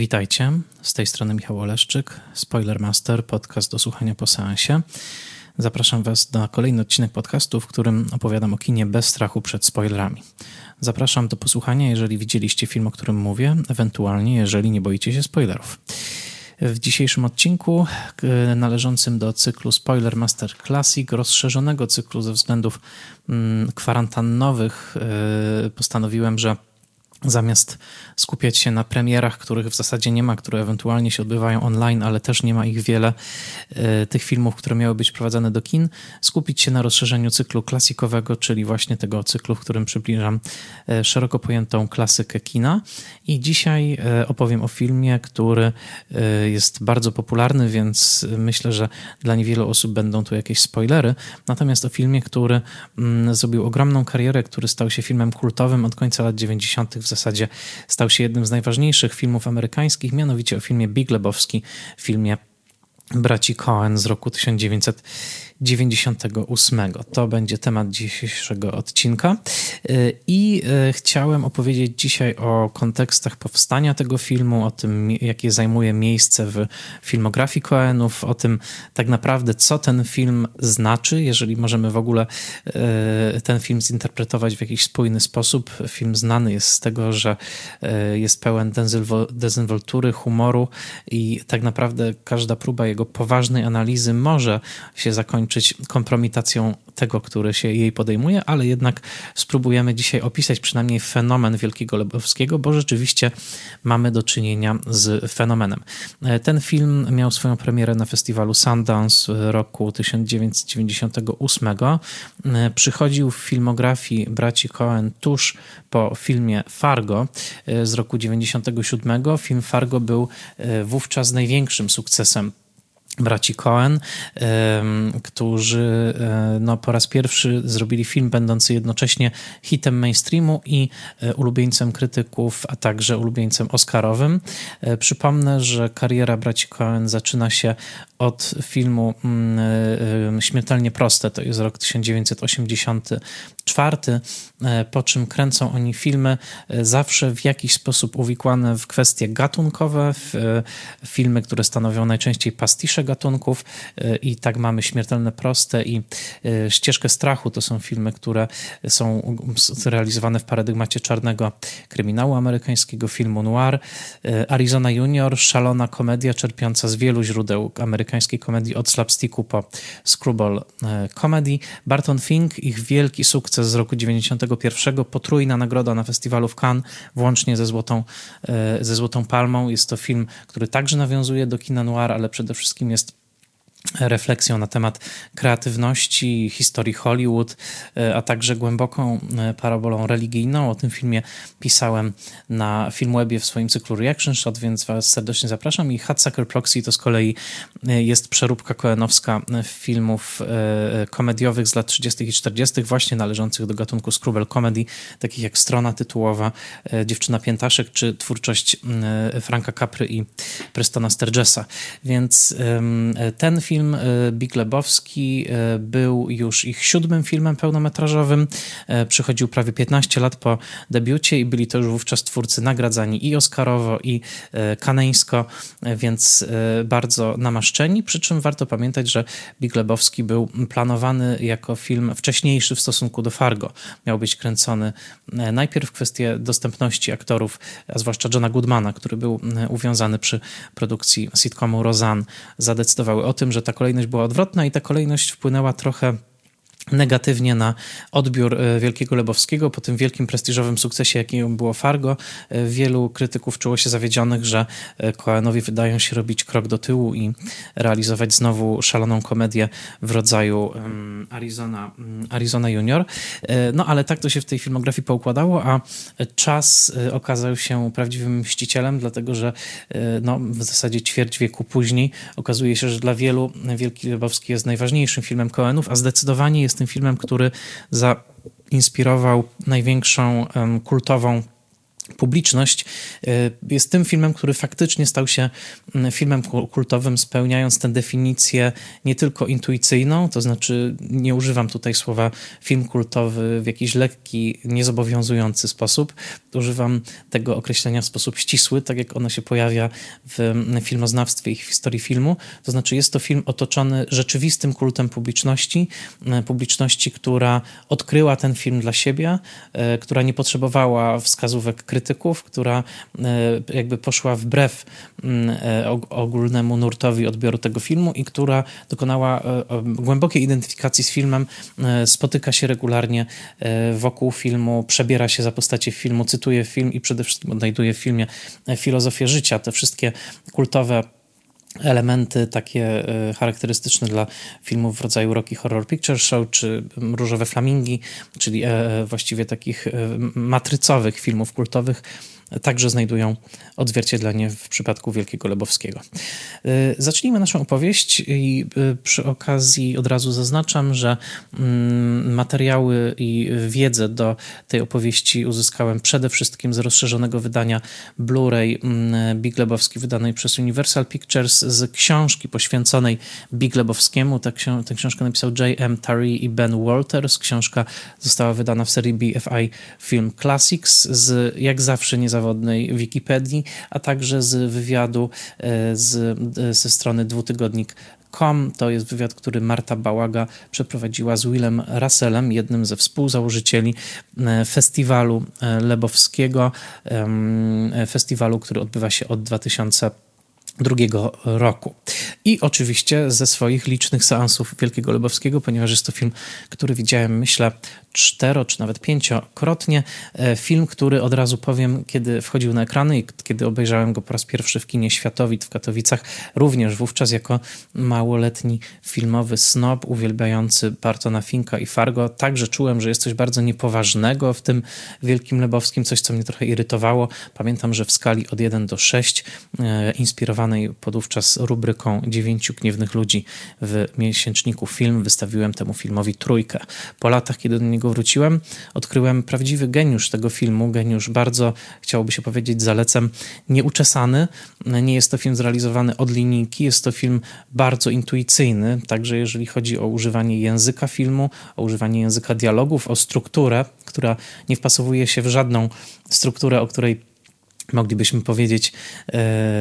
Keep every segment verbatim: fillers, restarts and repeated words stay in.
Witajcie, z tej strony Michał Oleszczyk, Spoilermaster, podcast do słuchania po seansie. Zapraszam Was na kolejny odcinek podcastu, w którym opowiadam o kinie bez strachu przed spoilerami. Zapraszam do posłuchania, jeżeli widzieliście film, o którym mówię, ewentualnie jeżeli nie boicie się spoilerów. W dzisiejszym odcinku należącym do cyklu Spoilermaster Classic, rozszerzonego cyklu ze względów kwarantannowych, postanowiłem, że zamiast skupiać się na premierach, których w zasadzie nie ma, które ewentualnie się odbywają online, ale też nie ma ich wiele, tych filmów, które miały być prowadzone do kin, skupić się na rozszerzeniu cyklu klasikowego, czyli właśnie tego cyklu, w którym przybliżam szeroko pojętą klasykę kina. I dzisiaj opowiem o filmie, który jest bardzo popularny, więc myślę, że dla niewielu osób będą tu jakieś spoilery. Natomiast o filmie, który zrobił ogromną karierę, który stał się filmem kultowym od końca lat dziewięćdziesiątych. W zasadzie stał się jednym z najważniejszych filmów amerykańskich, mianowicie o filmie Big Lebowski, filmie braci Coen z roku tysiąc dziewięćset dziewięćdziesiątego ósmego. To będzie temat dzisiejszego odcinka i chciałem opowiedzieć dzisiaj o kontekstach powstania tego filmu, o tym, jakie zajmuje miejsce w filmografii Coenów, o tym tak naprawdę, co ten film znaczy, jeżeli możemy w ogóle ten film zinterpretować w jakiś spójny sposób. Film znany jest z tego, że jest pełen dezynwoltury, humoru i tak naprawdę każda próba jego poważnej analizy może się zakończyć kompromitacją tego, który się jej podejmuje, ale jednak spróbujemy dzisiaj opisać przynajmniej fenomen Wielkiego Lebowskiego, bo rzeczywiście mamy do czynienia z fenomenem. Ten film miał swoją premierę na festiwalu Sundance w roku tysiąc dziewięćset dziewięćdziesiątego ósmego. Przychodził w filmografii braci Coen tuż po filmie Fargo z roku dziewięćdziesiątego siódmego. Film Fargo był wówczas największym sukcesem braci Coen, którzy no, po raz pierwszy zrobili film będący jednocześnie hitem mainstreamu i ulubieńcem krytyków, a także ulubieńcem oscarowym. Przypomnę, że kariera braci Coen zaczyna się od filmu Śmiertelnie proste, to jest rok tysiąc dziewięćset osiemdziesiąty czwarty, po czym kręcą oni filmy zawsze w jakiś sposób uwikłane w kwestie gatunkowe, w filmy, które stanowią najczęściej pastisze gatunków i tak mamy Śmiertelne proste i Ścieżkę strachu. To są filmy, które są realizowane w paradygmacie czarnego kryminału amerykańskiego, filmu noir. Arizona Junior, szalona komedia czerpiąca z wielu źródeł amerykańskiej komedii, od slapsticku po screwball comedy. Barton Fink, ich wielki sukces z roku dziewięćdziesiątego pierwszego, potrójna nagroda na festiwalu w Cannes, włącznie ze Złotą, ze Złotą Palmą. Jest to film, który także nawiązuje do kina noir, ale przede wszystkim jest refleksją na temat kreatywności, historii Hollywood, a także głęboką parabolą religijną. O tym filmie pisałem na Filmwebie w swoim cyklu Reaction Shot, więc Was serdecznie zapraszam. I Hudsucker Proxy to z kolei jest przeróbka coenowska filmów komediowych z lat trzydziestych i czterdziestych, właśnie należących do gatunku screwball comedy, takich jak Strona tytułowa, Dziewczyna Piętaszek, czy twórczość Franka Capry i Prestona Sturgesa. Więc ten film Film Big Lebowski był już ich siódmym filmem pełnometrażowym. Przychodził prawie piętnaście lat po debiucie i byli to już wówczas twórcy nagradzani i oscarowo, i kaneńsko, więc bardzo namaszczeni. Przy czym warto pamiętać, że Big Lebowski był planowany jako film wcześniejszy w stosunku do Fargo. Miał być kręcony najpierw kwestie dostępności aktorów, a zwłaszcza Johna Goodmana, który był uwiązany przy produkcji sitcomu Roseanne, zadecydowały o tym, że ta kolejność była odwrotna i ta kolejność wpłynęła trochę negatywnie na odbiór Wielkiego Lebowskiego. Po tym wielkim, prestiżowym sukcesie, jakim było Fargo, wielu krytyków czuło się zawiedzionych, że Coenowi wydają się robić krok do tyłu i realizować znowu szaloną komedię w rodzaju Arizona, Arizona Junior. No ale tak to się w tej filmografii poukładało, a czas okazał się prawdziwym mścicielem, dlatego że no, w zasadzie ćwierć wieku później okazuje się, że dla wielu Wielki Lebowski jest najważniejszym filmem Coenów, a zdecydowanie jest tym filmem, który zainspirował największą um, kultową Publiczność jest tym filmem, który faktycznie stał się filmem kultowym, spełniając tę definicję nie tylko intuicyjną, to znaczy nie używam tutaj słowa film kultowy w jakiś lekki, niezobowiązujący sposób. Używam tego określenia w sposób ścisły, tak jak ono się pojawia w filmoznawstwie i w historii filmu. To znaczy jest to film otoczony rzeczywistym kultem publiczności, publiczności, która odkryła ten film dla siebie, która nie potrzebowała wskazówek krytycznych, krytyków, która jakby poszła wbrew ogólnemu nurtowi odbioru tego filmu i która dokonała głębokiej identyfikacji z filmem, spotyka się regularnie wokół filmu, przebiera się za postacie filmu, cytuje film i przede wszystkim odnajduje w filmie filozofię życia. Te wszystkie kultowe elementy takie charakterystyczne dla filmów w rodzaju Rocky Horror Picture Show czy Różowe Flamingi, czyli właściwie takich matrycowych filmów kultowych, także znajdują odzwierciedlenie w przypadku Wielkiego Lebowskiego. Zacznijmy naszą opowieść i przy okazji od razu zaznaczam, że materiały i wiedzę do tej opowieści uzyskałem przede wszystkim z rozszerzonego wydania Blu-ray Big Lebowski wydanej przez Universal Pictures, z książki poświęconej Big Lebowskiemu. Tę książ- tę książkę napisał J M Taree i Ben Walters. Książka została wydana w serii B F I Film Classics z jak zawsze niezawodnej Wikipedii, a także z wywiadu z, ze strony dwutygodnik kropka com. To jest wywiad, który Marta Bałaga przeprowadziła z Willem Russellem, jednym ze współzałożycieli festiwalu lebowskiego, festiwalu, który odbywa się od dwa tysiące drugiego roku. I oczywiście ze swoich licznych seansów Wielkiego Lebowskiego, ponieważ jest to film, który widziałem, myślę, cztero czy nawet pięciokrotnie. Film, który od razu powiem, kiedy wchodził na ekrany i kiedy obejrzałem go po raz pierwszy w kinie Światowit w Katowicach, również wówczas jako małoletni filmowy snob uwielbiający Bartona Finka i Fargo, także czułem, że jest coś bardzo niepoważnego w tym Wielkim Lebowskim, coś, co mnie trochę irytowało. Pamiętam, że w skali od jeden do sześciu, e, inspirowanej podówczas rubryką Dziewięciu Gniewnych Ludzi w miesięczniku Film, wystawiłem temu filmowi trójkę. Po latach, kiedy do niego wróciłem, odkryłem prawdziwy geniusz tego filmu, geniusz bardzo, chciałoby się powiedzieć, zalecem nieuczesany. Nie jest to film zrealizowany od linijki, jest to film bardzo intuicyjny, także jeżeli chodzi o używanie języka filmu, o używanie języka dialogów, o strukturę, która nie wpasowuje się w żadną strukturę, o której moglibyśmy powiedzieć, e,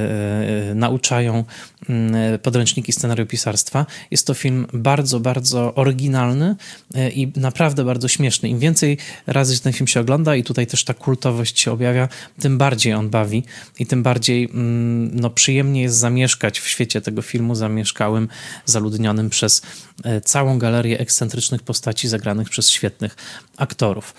e, nauczają e, podręczniki scenariopisarstwa. Jest to film bardzo, bardzo oryginalny e, i naprawdę bardzo śmieszny. Im więcej razy ten film się ogląda i tutaj też ta kultowość się objawia, tym bardziej on bawi i tym bardziej mm, no, przyjemnie jest zamieszkać w świecie tego filmu, zamieszkałym, zaludnionym przez e, całą galerię ekscentrycznych postaci zagranych przez świetnych aktorów.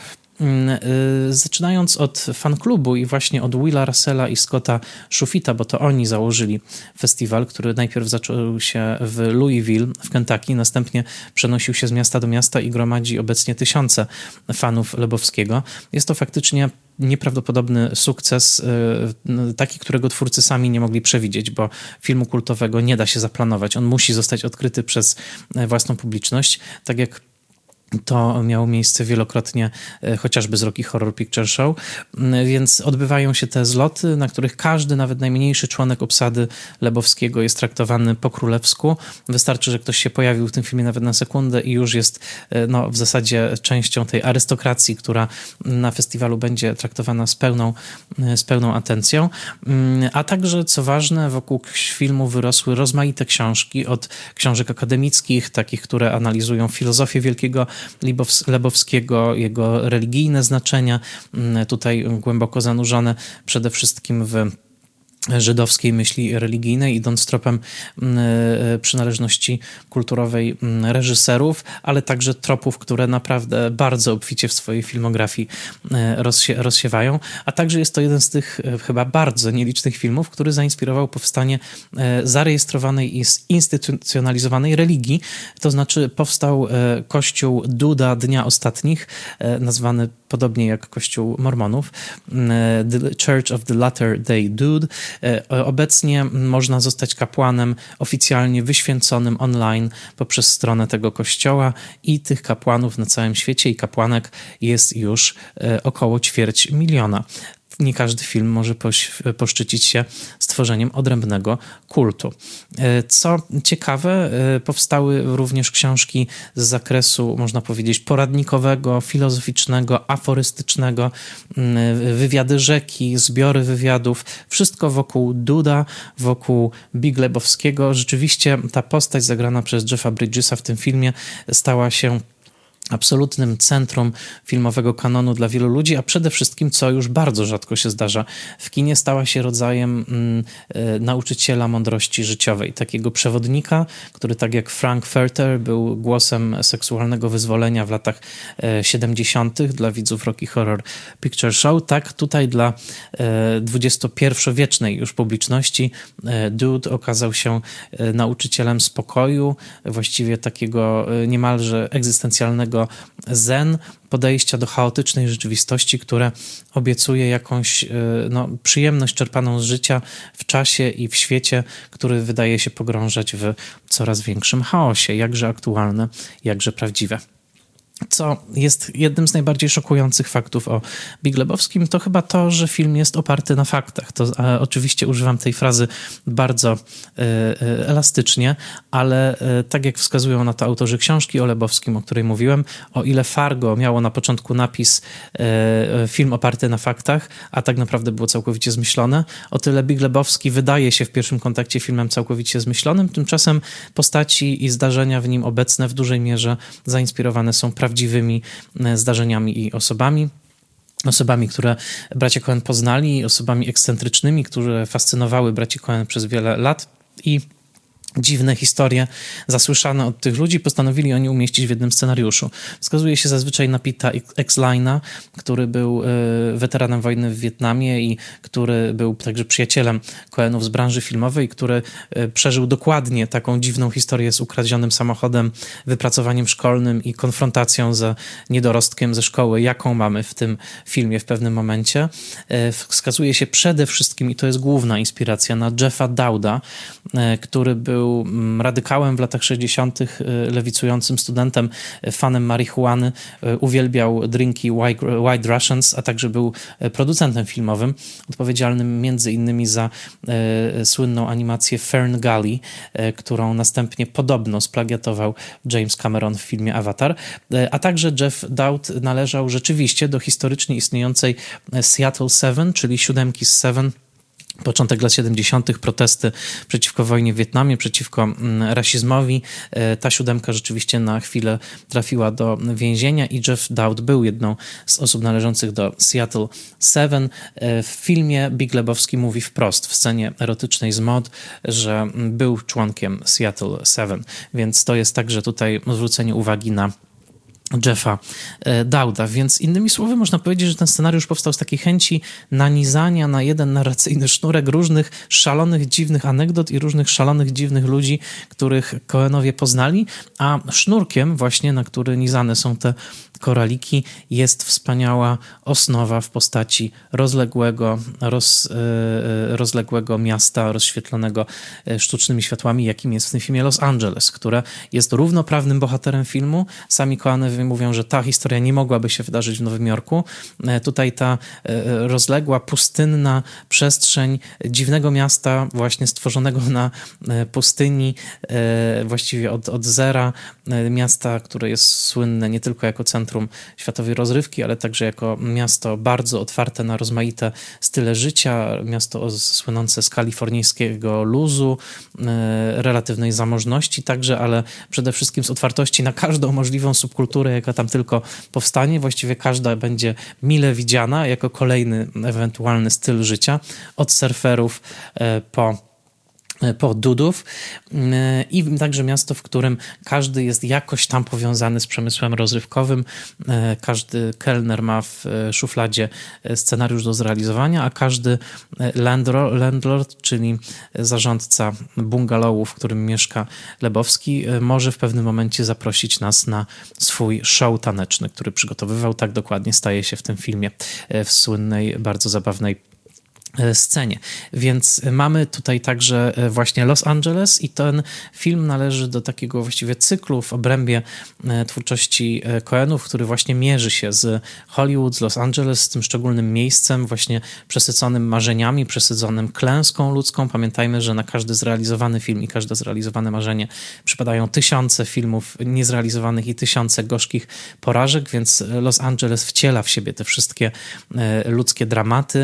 Zaczynając od fanklubu i właśnie od Willa Russella i Scotta Schufita, bo to oni założyli festiwal, który najpierw zaczął się w Louisville w Kentucky, następnie przenosił się z miasta do miasta i gromadzi obecnie tysiące fanów Lebowskiego. Jest to faktycznie nieprawdopodobny sukces, taki, którego twórcy sami nie mogli przewidzieć, bo filmu kultowego nie da się zaplanować. On musi zostać odkryty przez własną publiczność, tak jak to miało miejsce wielokrotnie, chociażby z Rocky Horror Picture Show, więc odbywają się te zloty, na których każdy, nawet najmniejszy członek obsady Lebowskiego jest traktowany po królewsku. Wystarczy, że ktoś się pojawił w tym filmie nawet na sekundę i już jest no, w zasadzie częścią tej arystokracji, która na festiwalu będzie traktowana z pełną, z pełną atencją. A także, co ważne, wokół filmu wyrosły rozmaite książki, od książek akademickich, takich, które analizują filozofię Wielkiego Lebowskiego, jego religijne znaczenia, tutaj głęboko zanurzone przede wszystkim w żydowskiej myśli religijnej, idąc tropem przynależności kulturowej reżyserów, ale także tropów, które naprawdę bardzo obficie w swojej filmografii rozsie- rozsiewają, a także jest to jeden z tych chyba bardzo nielicznych filmów, który zainspirował powstanie zarejestrowanej i zinstytucjonalizowanej religii, to znaczy powstał kościół Duda Dnia Ostatnich, nazwany podobnie jak kościół Mormonów, The Church of the Latter Day Dude. Obecnie można zostać kapłanem oficjalnie wyświęconym online poprzez stronę tego kościoła i tych kapłanów na całym świecie i kapłanek jest już około ćwierć miliona. nie każdy film może poś- poszczycić się stworzeniem odrębnego kultu. Co ciekawe, powstały również książki z zakresu, można powiedzieć, poradnikowego, filozoficznego, aforystycznego, wywiady rzeki, zbiory wywiadów, wszystko wokół Duda, wokół Big Lebowskiego. Rzeczywiście ta postać zagrana przez Jeffa Bridgesa w tym filmie stała się absolutnym centrum filmowego kanonu dla wielu ludzi, a przede wszystkim, co już bardzo rzadko się zdarza w kinie, stała się rodzajem mm, e, nauczyciela mądrości życiowej. Takiego przewodnika, który tak jak Frank Furter był głosem seksualnego wyzwolenia w latach e, siedemdziesiątych dla widzów Rocky Horror Picture Show, tak tutaj dla e, dwudziestopierwowiecznej już publiczności e, Dude okazał się e, nauczycielem spokoju, właściwie takiego e, niemalże egzystencjalnego zen, podejścia do chaotycznej rzeczywistości, które obiecuje jakąś no, przyjemność czerpaną z życia w czasie i w świecie, który wydaje się pogrążać w coraz większym chaosie, jakże aktualne, jakże prawdziwe. Co jest jednym z najbardziej szokujących faktów o Big Lebowskim, to chyba to, że film jest oparty na faktach. To e, oczywiście używam tej frazy bardzo e, e, elastycznie, ale e, tak jak wskazują na to autorzy książki o Lebowskim, o której mówiłem, o ile Fargo miało na początku napis e, film oparty na faktach, a tak naprawdę było całkowicie zmyślone, o tyle Big Lebowski wydaje się w pierwszym kontakcie filmem całkowicie zmyślonym, tymczasem postaci i zdarzenia w nim obecne w dużej mierze zainspirowane są prawdziwymi prawdziwymi zdarzeniami i osobami. Osobami, które bracia Coen poznali, osobami ekscentrycznymi, które fascynowały braci Coen przez wiele lat i dziwne historie zasłyszane od tych ludzi postanowili oni umieścić w jednym scenariuszu. Wskazuje się zazwyczaj na Pita Exlina, który był weteranem wojny w Wietnamie i który był także przyjacielem Coenów z branży filmowej, który przeżył dokładnie taką dziwną historię z ukradzionym samochodem, wypracowaniem szkolnym i konfrontacją z niedorostkiem ze szkoły, jaką mamy w tym filmie w pewnym momencie. Wskazuje się przede wszystkim, i to jest główna inspiracja, na Jeffa Dowda, który był Był radykałem w latach sześćdziesiątych, lewicującym studentem, fanem marihuany, uwielbiał drinki White Russians, a także był producentem filmowym, odpowiedzialnym między innymi za e, słynną animację Fern Gully, e, którą następnie podobno splagiatował James Cameron w filmie Avatar, e, a także Jeff Dowd należał rzeczywiście do historycznie istniejącej Seattle Seven, czyli siódemki z Seven. Początek lat siedemdziesiątych, protesty przeciwko wojnie w Wietnamie, przeciwko rasizmowi. Ta siódemka rzeczywiście na chwilę trafiła do więzienia i Jeff Dowd był jedną z osób należących do Seattle Seven. W filmie Big Lebowski mówi wprost w scenie erotycznej z mod, że był członkiem Seattle Seven, więc to jest także tutaj zwrócenie uwagi na Jeffa Dowda, więc innymi słowy można powiedzieć, że ten scenariusz powstał z takiej chęci nanizania na jeden narracyjny sznurek różnych szalonych, dziwnych anegdot i różnych szalonych, dziwnych ludzi, których Coenowie poznali, a sznurkiem właśnie, na który nizane są te koraliki, jest wspaniała osnowa w postaci rozległego, roz, rozległego miasta rozświetlonego sztucznymi światłami, jakim jest w tym filmie Los Angeles, które jest równoprawnym bohaterem filmu. Sami Coenowie mówią, że ta historia nie mogłaby się wydarzyć w Nowym Jorku. Tutaj ta rozległa, pustynna przestrzeń dziwnego miasta, właśnie stworzonego na pustyni, właściwie od, od zera, miasta, które jest słynne nie tylko jako centrum światowej rozrywki, ale także jako miasto bardzo otwarte na rozmaite style życia, miasto słynące z kalifornijskiego luzu, relatywnej zamożności także, ale przede wszystkim z otwartości na każdą możliwą subkulturę, jaka tam tylko powstanie. Właściwie każda będzie mile widziana jako kolejny ewentualny styl życia, od surferów po po Dudów i także miasto, w którym każdy jest jakoś tam powiązany z przemysłem rozrywkowym. Każdy kelner ma w szufladzie scenariusz do zrealizowania, a każdy landlord, landlord, czyli zarządca bungalowu, w którym mieszka Lebowski, może w pewnym momencie zaprosić nas na swój show taneczny, który przygotowywał. Tak dokładnie staje się w tym filmie w słynnej, bardzo zabawnej scenie. Więc mamy tutaj także właśnie Los Angeles i ten film należy do takiego właściwie cyklu w obrębie twórczości Coenów, który właśnie mierzy się z Hollywood, z Los Angeles, z tym szczególnym miejscem właśnie przesyconym marzeniami, przesyconym klęską ludzką. Pamiętajmy, że na każdy zrealizowany film i każde zrealizowane marzenie przypadają tysiące filmów niezrealizowanych i tysiące gorzkich porażek, więc Los Angeles wciela w siebie te wszystkie ludzkie dramaty,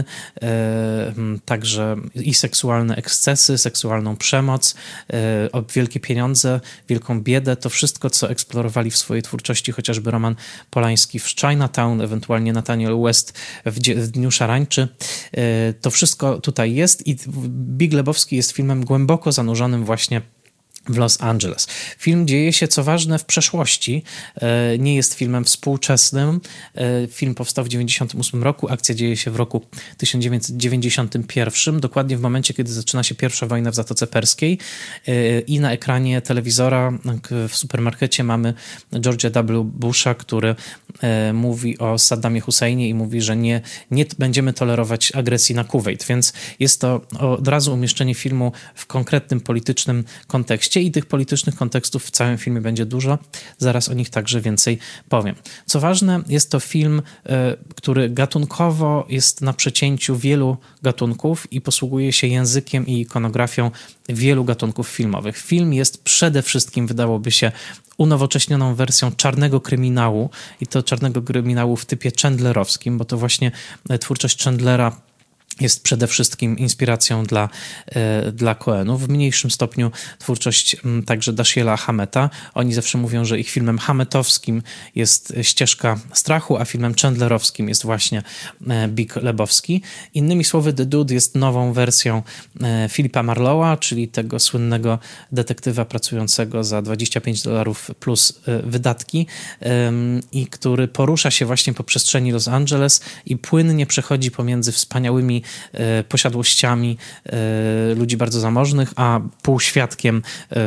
także i seksualne ekscesy, seksualną przemoc, o wielkie pieniądze, wielką biedę, to wszystko, co eksplorowali w swojej twórczości chociażby Roman Polański w Chinatown, ewentualnie Nathaniel West w, w Dniu Szarańczy. To wszystko tutaj jest i Big Lebowski jest filmem głęboko zanurzonym właśnie w Los Angeles. Film dzieje się, co ważne, w przeszłości. Nie jest filmem współczesnym. Film powstał w dziewięćdziesiątym ósmym roku. Akcja dzieje się w roku tysiąc dziewięćset dziewięćdziesiątym pierwszym, dokładnie w momencie, kiedy zaczyna się pierwsza wojna w Zatoce Perskiej i na ekranie telewizora w supermarkecie mamy George'a W. Busha, który mówi o Saddamie Husseinie i mówi, że nie, nie będziemy tolerować agresji na Kuwejt, więc jest to od razu umieszczenie filmu w konkretnym politycznym kontekście i tych politycznych kontekstów w całym filmie będzie dużo. Zaraz o nich także więcej powiem. Co ważne, jest to film, który gatunkowo jest na przecięciu wielu gatunków i posługuje się językiem i ikonografią wielu gatunków filmowych. Film jest przede wszystkim, wydałoby się, unowocześnioną wersją czarnego kryminału i to czarnego kryminału w typie chandlerowskim, bo to właśnie twórczość Chandlera jest przede wszystkim inspiracją dla, dla Coenów. W mniejszym stopniu twórczość także Dashiela Hameta. Oni zawsze mówią, że ich filmem hametowskim jest Ścieżka strachu, a filmem chandlerowskim jest właśnie Big Lebowski. Innymi słowy, The Dude jest nową wersją Philippa Marlowa, czyli tego słynnego detektywa pracującego za dwadzieścia pięć dolarów plus wydatki i który porusza się właśnie po przestrzeni Los Angeles i płynnie przechodzi pomiędzy wspaniałymi posiadłościami ludzi bardzo zamożnych, a półświadkiem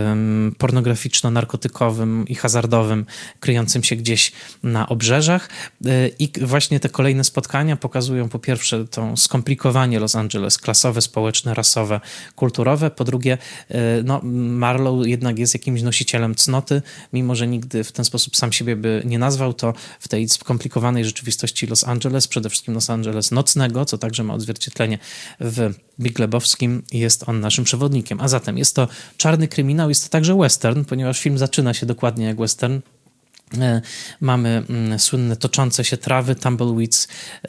pornograficzno-narkotykowym i hazardowym kryjącym się gdzieś na obrzeżach. I właśnie te kolejne spotkania pokazują po pierwsze to skomplikowanie Los Angeles, klasowe, społeczne, rasowe, kulturowe. Po drugie, no, Marlowe jednak jest jakimś nosicielem cnoty, mimo że nigdy w ten sposób sam siebie by nie nazwał, to w tej skomplikowanej rzeczywistości Los Angeles, przede wszystkim Los Angeles nocnego, co także ma odzwierciedlenie w Big Lebowskim, jest on naszym przewodnikiem. A zatem jest to czarny kryminał, jest to także western, ponieważ film zaczyna się dokładnie jak western. Mamy słynne toczące się trawy, tumbleweeds,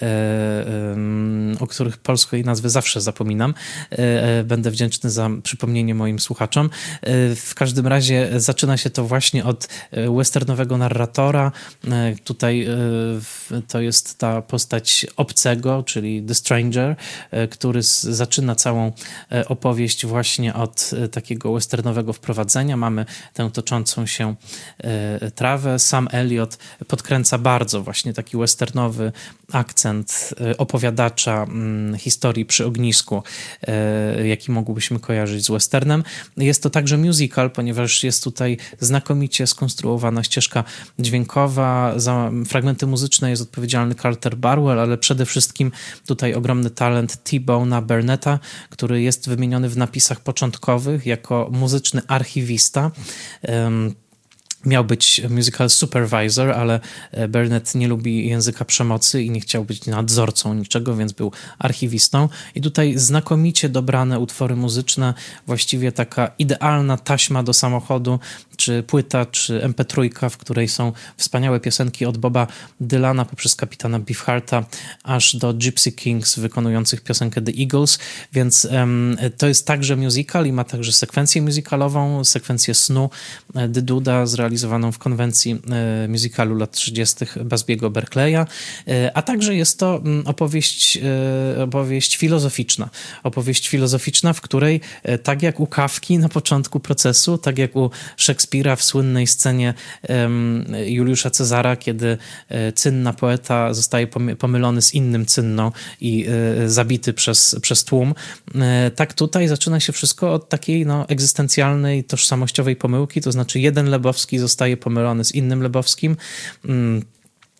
o których polskiej nazwy zawsze zapominam. Będę wdzięczny za przypomnienie moim słuchaczom. W każdym razie zaczyna się to właśnie od westernowego narratora. Tutaj to jest ta postać obcego, czyli The Stranger, który zaczyna całą opowieść właśnie od takiego westernowego wprowadzenia. Mamy tę toczącą się trawę. Sam Elliot podkręca bardzo właśnie taki westernowy akcent opowiadacza historii przy ognisku, jaki mógłbyśmy kojarzyć z westernem. Jest to także musical, ponieważ jest tutaj znakomicie skonstruowana ścieżka dźwiękowa. Za fragmenty muzyczne jest odpowiedzialny Carter Barwell, ale przede wszystkim tutaj ogromny talent T-Bone'a Burnetta, który jest wymieniony w napisach początkowych jako muzyczny archiwista. Miał być musical supervisor, ale Burnett nie lubi języka przemocy i nie chciał być nadzorcą niczego, więc był archiwistą. I tutaj znakomicie dobrane utwory muzyczne, właściwie taka idealna taśma do samochodu, czy płyta, czy em pe trzy, w której są wspaniałe piosenki od Boba Dylana poprzez kapitana Beefhearta, aż do Gypsy Kings wykonujących piosenkę The Eagles, więc um, to jest także musical i ma także sekwencję musicalową, sekwencję snu The Duda zrealizowaną w konwencji e, musicalu lat trzydziestych Busby'ego Berkeleya, e, a także jest to opowieść, e, opowieść filozoficzna. Opowieść filozoficzna, w której e, tak jak u Kafki na początku procesu, tak jak u Szekspira w słynnej scenie um, Juliusza Cezara, kiedy e, cynna poeta zostaje pomylony z innym cynną i e, zabity przez, przez tłum. E, tak tutaj zaczyna się wszystko od takiej no, egzystencjalnej, tożsamościowej pomyłki, to znaczy jeden Lebowski zostaje pomylony z innym Lebowskim. Mm.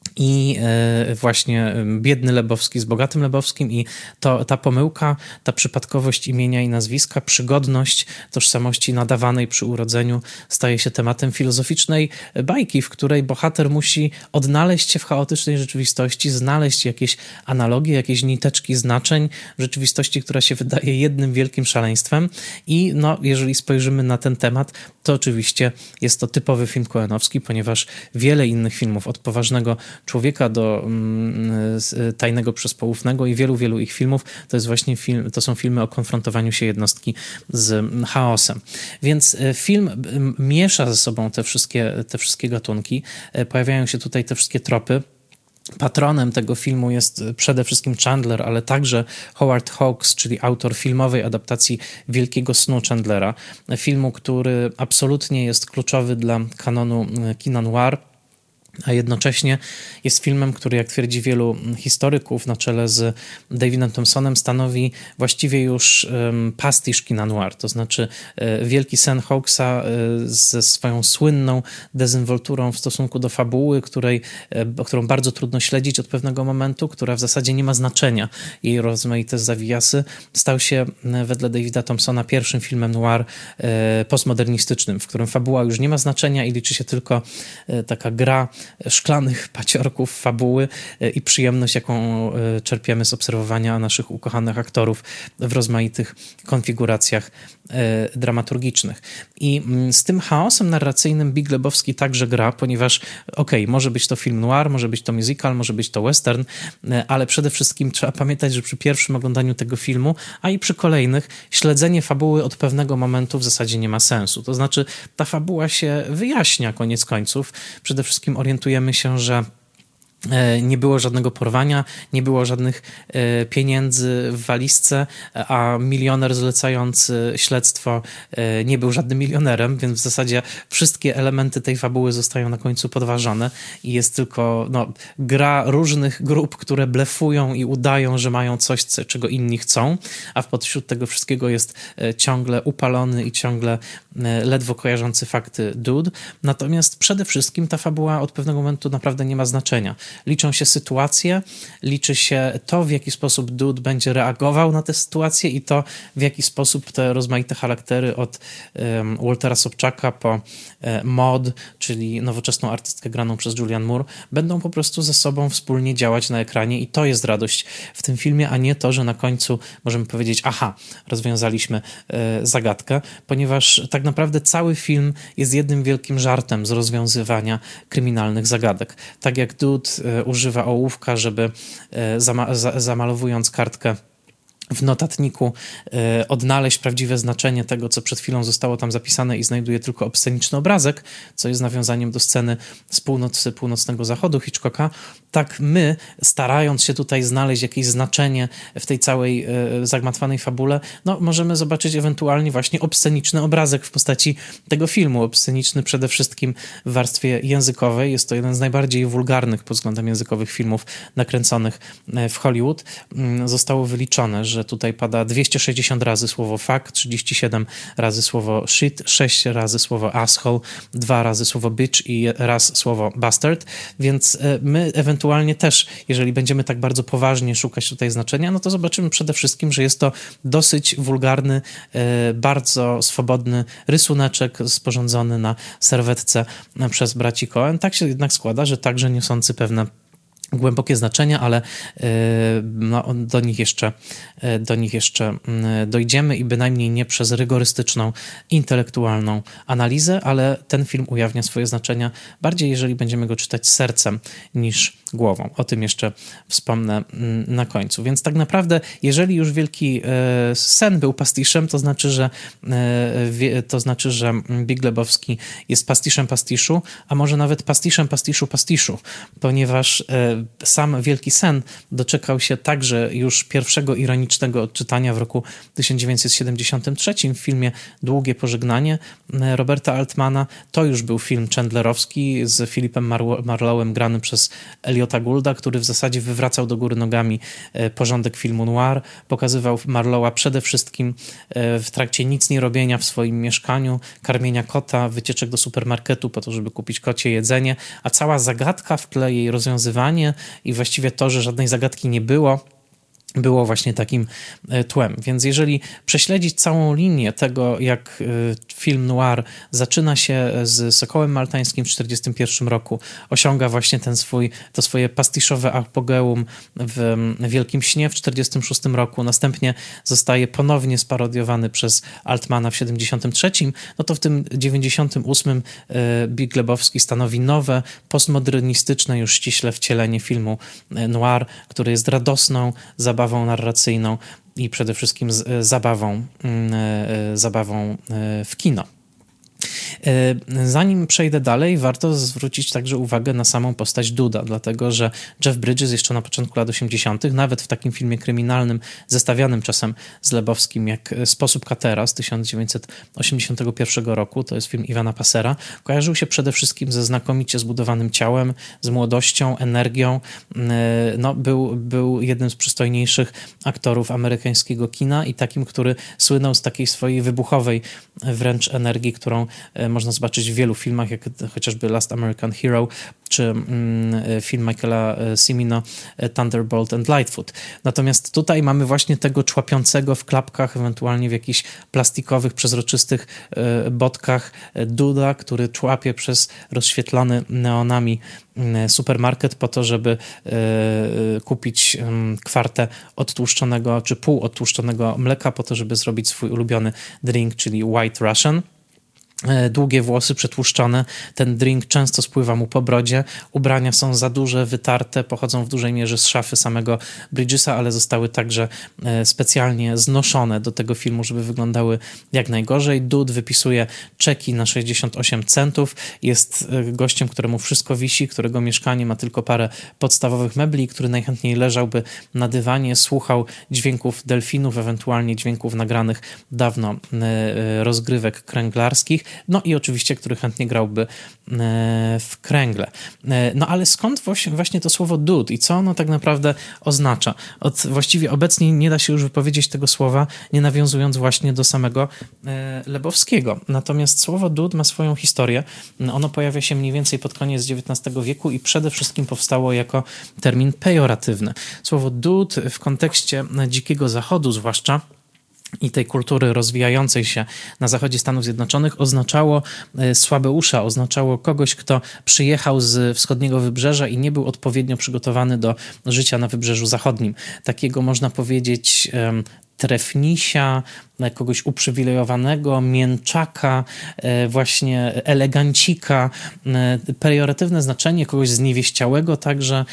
i właśnie biedny Lebowski z bogatym Lebowskim i to, ta pomyłka, ta przypadkowość imienia i nazwiska, przygodność tożsamości nadawanej przy urodzeniu staje się tematem filozoficznej bajki, w której bohater musi odnaleźć się w chaotycznej rzeczywistości, znaleźć jakieś analogie, jakieś niteczki znaczeń w rzeczywistości, która się wydaje jednym wielkim szaleństwem i no, jeżeli spojrzymy na ten temat, to oczywiście jest to typowy film coenowski, ponieważ wiele innych filmów od poważnego człowieka do mm, tajnego przez poufnego i wielu, wielu ich filmów to jest właśnie film, to są filmy o konfrontowaniu się jednostki z chaosem. Więc film miesza ze sobą te wszystkie, te wszystkie gatunki. Pojawiają się tutaj te wszystkie tropy. Patronem tego filmu jest przede wszystkim Chandler, ale także Howard Hawks, czyli autor filmowej adaptacji Wielkiego snu Chandlera. Filmu, który absolutnie jest kluczowy dla kanonu kina noir, a jednocześnie jest filmem, który, jak twierdzi wielu historyków, na czele z Davidem Thompsonem, stanowi właściwie już um, pastisz kina noir, to znaczy e, wielki sen Hawksa e, ze swoją słynną dezynwolturą w stosunku do fabuły, której, e, którą bardzo trudno śledzić od pewnego momentu, która w zasadzie nie ma znaczenia. Jej rozmaite zawijasy stał się e, wedle Davida Thompsona pierwszym filmem noir e, postmodernistycznym, w którym fabuła już nie ma znaczenia i liczy się tylko e, taka gra szklanych paciorków fabuły i przyjemność, jaką czerpiemy z obserwowania naszych ukochanych aktorów w rozmaitych konfiguracjach dramaturgicznych. I z tym chaosem narracyjnym Big Lebowski także gra, ponieważ okej, okay, może być to film noir, może być to musical, może być to western, ale przede wszystkim trzeba pamiętać, że przy pierwszym oglądaniu tego filmu, a i przy kolejnych, śledzenie fabuły od pewnego momentu w zasadzie nie ma sensu. To znaczy, ta fabuła się wyjaśnia koniec końców. Przede wszystkim orientujemy się, że nie było żadnego porwania, nie było żadnych pieniędzy w walizce, a milioner zlecający śledztwo nie był żadnym milionerem, więc w zasadzie wszystkie elementy tej fabuły zostają na końcu podważone i jest tylko no, gra różnych grup, które blefują i udają, że mają coś, czego inni chcą, a wśród tego wszystkiego jest ciągle upalony i ciągle ledwo kojarzący fakty dude. Natomiast przede wszystkim ta fabuła od pewnego momentu naprawdę nie ma znaczenia. Liczą się sytuacje, liczy się to, w jaki sposób dude będzie reagował na te sytuacje i to, w jaki sposób te rozmaite charaktery od um, Waltera Sobczaka po um, Maud, czyli nowoczesną artystkę graną przez Julianne Moore, będą po prostu ze sobą wspólnie działać na ekranie i to jest radość w tym filmie, a nie to, że na końcu możemy powiedzieć, aha, rozwiązaliśmy e, zagadkę, ponieważ tak naprawdę cały film jest jednym wielkim żartem z rozwiązywania kryminalnych zagadek. Tak jak dude e, używa ołówka, żeby e, zama- za- zamalowując kartkę w notatniku e, odnaleźć prawdziwe znaczenie tego, co przed chwilą zostało tam zapisane i znajduje tylko obsceniczny obrazek, co jest nawiązaniem do sceny z północy, północnego zachodu Hitchcocka, tak my, starając się tutaj znaleźć jakieś znaczenie w tej całej e, zagmatwanej fabule, no możemy zobaczyć ewentualnie właśnie obsceniczny obrazek w postaci tego filmu. Obsceniczny przede wszystkim w warstwie językowej. Jest to jeden z najbardziej wulgarnych pod względem językowych filmów nakręconych w Hollywood. Zostało wyliczone, że tutaj pada dwieście sześćdziesiąt razy słowo fuck, trzydzieści siedem razy słowo shit, sześć razy słowo asshole, dwa razy słowo bitch i raz słowo bastard, więc my ewentualnie też, jeżeli będziemy tak bardzo poważnie szukać tutaj znaczenia, no to zobaczymy przede wszystkim, że jest to dosyć wulgarny, bardzo swobodny rysuneczek sporządzony na serwetce przez braci Coen. Tak się jednak składa, że także niosący pewne głębokie znaczenia, ale no, do nich jeszcze, do nich jeszcze dojdziemy i bynajmniej nie przez rygorystyczną, intelektualną analizę, ale ten film ujawnia swoje znaczenia bardziej, jeżeli będziemy go czytać sercem niż głową. O tym jeszcze wspomnę na końcu. Więc tak naprawdę, jeżeli już Wielki sen był pastiszem, to znaczy, że to znaczy, że Big Lebowski jest pastiszem pastiszu, a może nawet pastiszem pastiszu pastiszu, ponieważ sam Wielki sen doczekał się także już pierwszego ironicznego odczytania w roku tysiąc dziewięćset siedemdziesiątym trzecim w filmie Długie pożegnanie Roberta Altmana. To już był film chandlerowski z Philipem Marlowem grany przez Elliot Elliota Goulda, który w zasadzie wywracał do góry nogami porządek filmu noir, pokazywał Marlowa przede wszystkim w trakcie nic nie robienia w swoim mieszkaniu, karmienia kota, wycieczek do supermarketu po to, żeby kupić kocie jedzenie, a cała zagadka w tle, jej rozwiązywanie i właściwie to, że żadnej zagadki nie było, było właśnie takim tłem. Więc jeżeli prześledzić całą linię tego, jak film noir zaczyna się z Sokołem Maltańskim w tysiąc dziewięćset czterdziestym pierwszym roku, osiąga właśnie ten swój, to swoje pastiszowe apogeum w Wielkim Śnie w tysiąc dziewięćset czterdziestym szóstym roku, następnie zostaje ponownie sparodiowany przez Altmana w siedemdziesiątym trzecim, no to w tym dziewięćdziesiątym ósmym Big Lebowski stanowi nowe, postmodernistyczne już ściśle wcielenie filmu noir, który jest radosną zabawą zabawą narracyjną i przede wszystkim z, zabawą, y, zabawą y, w kino. Zanim przejdę dalej, warto zwrócić także uwagę na samą postać Dooda, dlatego że Jeff Bridges jeszcze na początku lat osiemdziesiątych, nawet w takim filmie kryminalnym, zestawianym czasem z Lebowskim, jak Sposób Katera z tysiąc dziewięćset osiemdziesiątego pierwszego roku, to jest film Iwana Passera, kojarzył się przede wszystkim ze znakomicie zbudowanym ciałem, z młodością, energią. No, był, był jednym z przystojniejszych aktorów amerykańskiego kina i takim, który słynął z takiej swojej wybuchowej wręcz energii, którą można zobaczyć w wielu filmach, jak chociażby Last American Hero, czy mm, film Michaela Cimino Thunderbolt and Lightfoot. Natomiast tutaj mamy właśnie tego człapiącego w klapkach, ewentualnie w jakichś plastikowych, przezroczystych y, botkach Dooda, który człapie przez rozświetlony neonami y, supermarket po to, żeby y, y, kupić y, kwartę odtłuszczonego, czy pół odtłuszczonego mleka po to, żeby zrobić swój ulubiony drink, czyli White Russian. Długie włosy przetłuszczone, ten drink często spływa mu po brodzie, ubrania są za duże, wytarte, pochodzą w dużej mierze z szafy samego Bridgesa, ale zostały także specjalnie znoszone do tego filmu, żeby wyglądały jak najgorzej. Dood wypisuje czeki na sześćdziesiąt osiem centów, jest gościem, któremu wszystko wisi, którego mieszkanie ma tylko parę podstawowych mebli, który najchętniej leżałby na dywanie, słuchał dźwięków delfinów, ewentualnie dźwięków nagranych dawno rozgrywek kręglarskich, no i oczywiście, który chętnie grałby w kręgle. No ale skąd właśnie to słowo dude i co ono tak naprawdę oznacza? Od, właściwie obecnie nie da się już wypowiedzieć tego słowa, nie nawiązując właśnie do samego Lebowskiego. Natomiast słowo dude ma swoją historię. Ono pojawia się mniej więcej pod koniec dziewiętnastego wieku i przede wszystkim powstało jako termin pejoratywny. Słowo dude w kontekście Dzikiego Zachodu zwłaszcza i tej kultury rozwijającej się na zachodzie Stanów Zjednoczonych oznaczało słabeusza, oznaczało kogoś, kto przyjechał z wschodniego wybrzeża i nie był odpowiednio przygotowany do życia na wybrzeżu zachodnim. Takiego, można powiedzieć, trefnisia, kogoś uprzywilejowanego, mięczaka, właśnie elegancika, pejoratywne znaczenie kogoś zniewieściałego także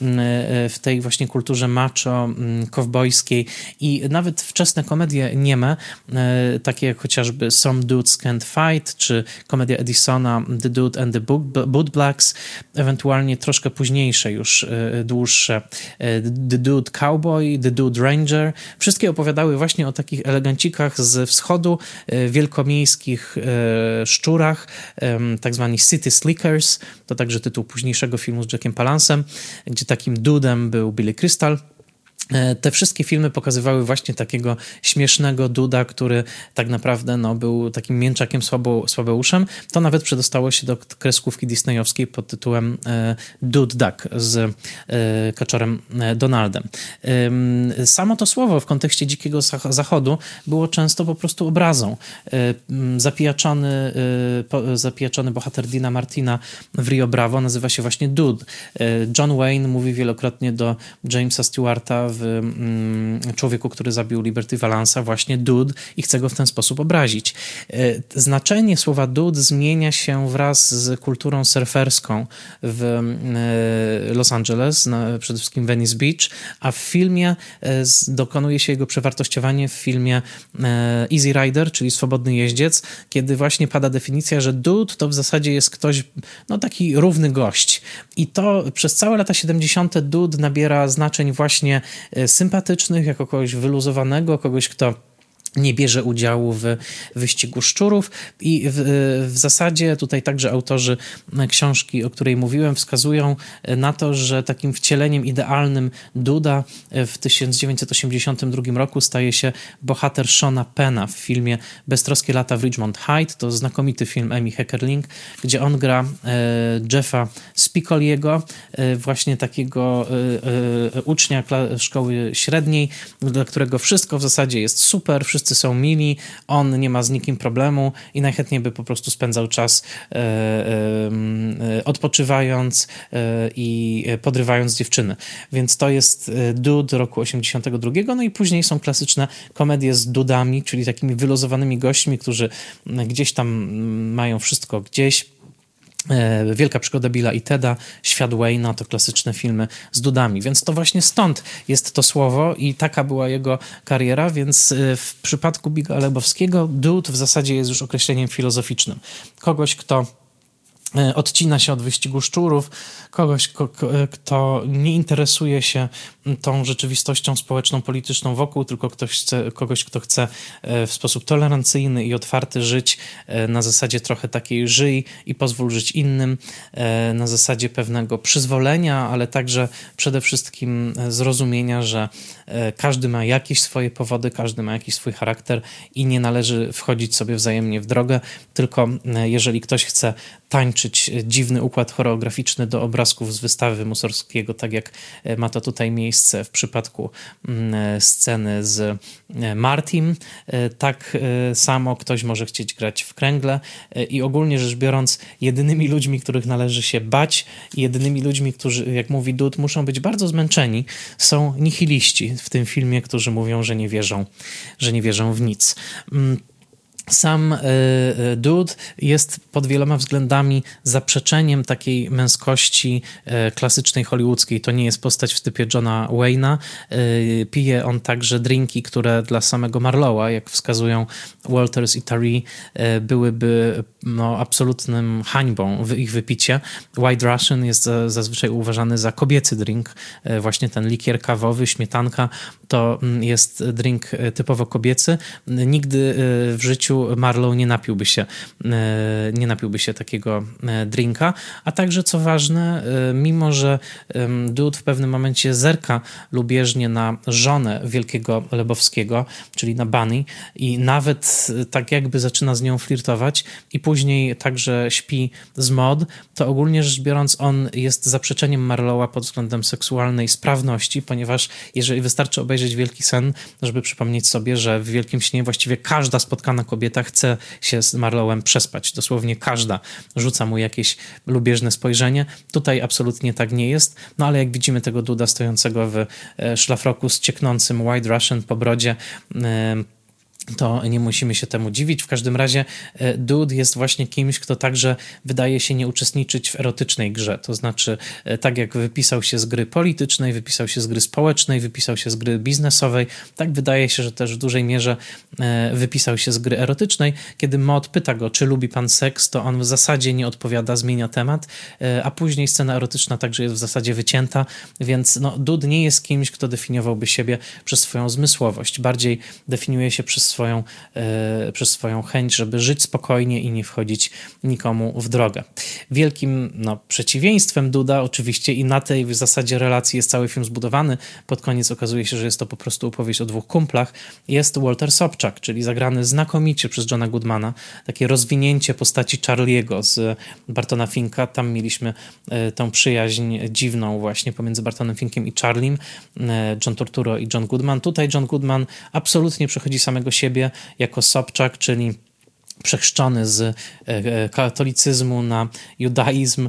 w tej właśnie kulturze macho, kowbojskiej i nawet wczesne komedie nieme, takie jak chociażby Some Dudes Can't Fight, czy komedia Edisona The Dude and the Bootblacks, ewentualnie troszkę późniejsze już, dłuższe The Dude Cowboy, The Dude Ranger. Wszystkie opowiadały właśnie o takich elegancikach z wschodu, wielkomiejskich szczurach, tak zwani City Slickers, to także tytuł późniejszego filmu z Jackiem Palancem, gdzie takim dudem był Billy Crystal. Te wszystkie filmy pokazywały właśnie takiego śmiesznego duda, który tak naprawdę no, był takim mięczakiem słabo, słabeuszem. To nawet przedostało się do kreskówki disneyowskiej pod tytułem e, Dude Duck z e, kaczorem Donaldem. E, samo to słowo w kontekście Dzikiego Zachodu było często po prostu obrazą. E, zapijaczony, e, po, zapijaczony bohater Dina Martina w Rio Bravo nazywa się właśnie Dude. E, John Wayne mówi wielokrotnie do Jamesa Stewarta w mm, Człowieku, który zabił Liberty Valance'a, właśnie dude, i chce go w ten sposób obrazić. Znaczenie słowa dude zmienia się wraz z kulturą surferską w Los Angeles, na, przede wszystkim Venice Beach, a w filmie dokonuje się jego przewartościowanie w filmie Easy Rider, czyli Swobodny Jeździec, kiedy właśnie pada definicja, że dude to w zasadzie jest ktoś, no taki równy gość. I to przez całe lata siedemdziesiąte dude nabiera znaczeń właśnie sympatycznych, jako kogoś wyluzowanego, kogoś, kto nie bierze udziału w wyścigu szczurów i w, w zasadzie tutaj także autorzy książki, o której mówiłem, wskazują na to, że takim wcieleniem idealnym Dooda w tysiąc dziewięćset osiemdziesiątym drugim roku staje się bohater Seana Penna w filmie Beztroskie lata w Ridgemont High. To znakomity film Amy Heckerling, gdzie on gra e, Jeffa Spicoliego, e, właśnie takiego e, e, ucznia szkoły średniej, dla którego wszystko w zasadzie jest super, wszyscy są mili, on nie ma z nikim problemu i najchętniej by po prostu spędzał czas e, e, odpoczywając e, i podrywając dziewczyny. Więc to jest Dude roku osiemdziesiątego drugiego. No i później są klasyczne komedie z dudami, czyli takimi wyluzowanymi gośćmi, którzy gdzieś tam mają wszystko gdzieś. Wielka przygoda Billa i Teda, Świat Wayne'a to klasyczne filmy z dudami, więc to właśnie stąd jest to słowo i taka była jego kariera, więc w przypadku Biga Lebowskiego dude w zasadzie jest już określeniem filozoficznym. Kogoś, kto odcina się od wyścigu szczurów, kogoś, kto nie interesuje się tą rzeczywistością społeczną, polityczną wokół, tylko ktoś chce, kogoś, kto chce w sposób tolerancyjny i otwarty żyć na zasadzie trochę takiej żyj i pozwól żyć innym, na zasadzie pewnego przyzwolenia, ale także przede wszystkim zrozumienia, że każdy ma jakieś swoje powody, każdy ma jakiś swój charakter i nie należy wchodzić sobie wzajemnie w drogę, tylko jeżeli ktoś chce tańczyć dziwny układ choreograficzny do obrazków z wystawy Mussorgskiego, tak jak ma to tutaj miejsce w przypadku sceny z Martim, tak samo ktoś może chcieć grać w kręgle i ogólnie rzecz biorąc jedynymi ludźmi, których należy się bać i jedynymi ludźmi, którzy, jak mówi Dude, muszą być bardzo zmęczeni, są nihiliści w tym filmie, którzy mówią, że nie wierzą, że nie wierzą w nic. Sam y, Dude jest pod wieloma względami zaprzeczeniem takiej męskości y, klasycznej hollywoodzkiej. To nie jest postać w typie Johna Wayne'a. Y, pije on także drinki, które dla samego Marlowa, jak wskazują Walters i Taree, y, byłyby no, absolutnym hańbą w ich wypicie. White Russian jest za, zazwyczaj uważany za kobiecy drink. Y, właśnie ten likier kawowy, śmietanka, to y, jest drink typowo kobiecy. Y, nigdy y, w życiu Marlow nie napiłby się, nie napiłby się takiego drinka, a także co ważne, mimo że Dude w pewnym momencie zerka lubieżnie na żonę wielkiego Lebowskiego, czyli na Bunny i nawet tak jakby zaczyna z nią flirtować i później także śpi z Maud, to ogólnie rzecz biorąc on jest zaprzeczeniem Marlowa pod względem seksualnej sprawności, ponieważ jeżeli wystarczy obejrzeć Wielki Sen, żeby przypomnieć sobie, że w Wielkim Śnie właściwie każda spotkana kobieta chce się z Marlowem przespać. Dosłownie każda rzuca mu jakieś lubieżne spojrzenie. Tutaj absolutnie tak nie jest, no ale jak widzimy tego Duda stojącego w szlafroku z cieknącym White Russian po brodzie, to nie musimy się temu dziwić. W każdym razie Dude jest właśnie kimś, kto także wydaje się nie uczestniczyć w erotycznej grze. To znaczy, tak jak wypisał się z gry politycznej, wypisał się z gry społecznej, wypisał się z gry biznesowej, tak wydaje się, że też w dużej mierze wypisał się z gry erotycznej. Kiedy Maud pyta go, czy lubi pan seks, to on w zasadzie nie odpowiada, zmienia temat, a później scena erotyczna także jest w zasadzie wycięta, więc no, Dude nie jest kimś, kto definiowałby siebie przez swoją zmysłowość. Bardziej definiuje się przez swoją, e, przez swoją chęć, żeby żyć spokojnie i nie wchodzić nikomu w drogę. Wielkim no, przeciwieństwem Duda oczywiście i na tej w zasadzie relacji jest cały film zbudowany. Pod koniec okazuje się, że jest to po prostu opowieść o dwóch kumplach. Jest Walter Sobczak, czyli zagrany znakomicie przez Johna Goodmana. Takie rozwinięcie postaci Charlie'ego z Bartona Finka. Tam mieliśmy e, tą przyjaźń dziwną właśnie pomiędzy Bartonem Finkiem i Charliem. E, John Turturro i John Goodman. Tutaj John Goodman absolutnie przechodzi samego siebie jako Sobczak, czyli przechrzczony z katolicyzmu na judaizm,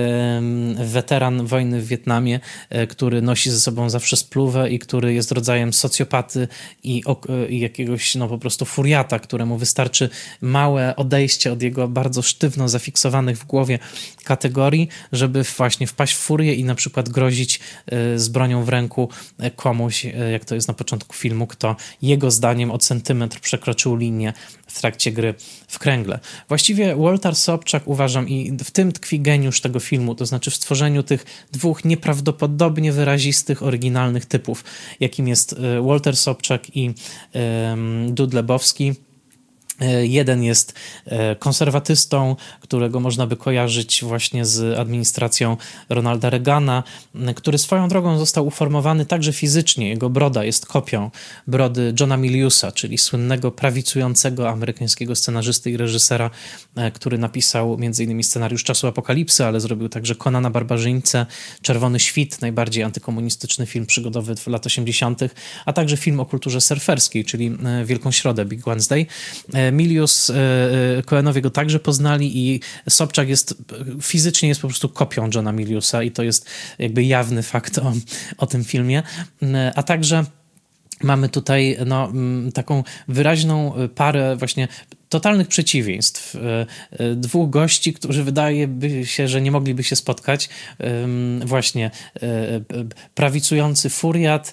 weteran wojny w Wietnamie, który nosi ze sobą zawsze spluwę i który jest rodzajem socjopaty i, i jakiegoś no po prostu furiata, któremu wystarczy małe odejście od jego bardzo sztywno zafiksowanych w głowie kategorii, żeby właśnie wpaść w furię i na przykład grozić z bronią w ręku komuś, jak to jest na początku filmu, kto jego zdaniem o centymetr przekroczył linię w trakcie gry w kręgle. Właściwie Walter Sobczak, uważam, i w tym tkwi geniusz tego filmu, to znaczy w stworzeniu tych dwóch nieprawdopodobnie wyrazistych, oryginalnych typów, jakim jest Walter Sobczak i um, Dud Lebowski. Jeden jest konserwatystą, którego można by kojarzyć właśnie z administracją Ronalda Reagana, który swoją drogą został uformowany także fizycznie. Jego broda jest kopią brody Johna Miliusa, czyli słynnego prawicującego amerykańskiego scenarzysty i reżysera, który napisał między innymi scenariusz Czasu Apokalipsy, ale zrobił także Conana Barbarzyńcę, Czerwony Świt, najbardziej antykomunistyczny film przygodowy w lat osiemdziesiątych, a także film o kulturze surferskiej, czyli Wielką Środę, Big Wednesday. Milius, Coenowie go także poznali i Sobczak jest, fizycznie jest po prostu kopią Johna Miliusa i to jest jakby jawny fakt o, o tym filmie, a także mamy tutaj no, taką wyraźną parę właśnie totalnych przeciwieństw. Dwóch gości, którzy wydaje by się, że nie mogliby się spotkać. Właśnie prawicujący furiat,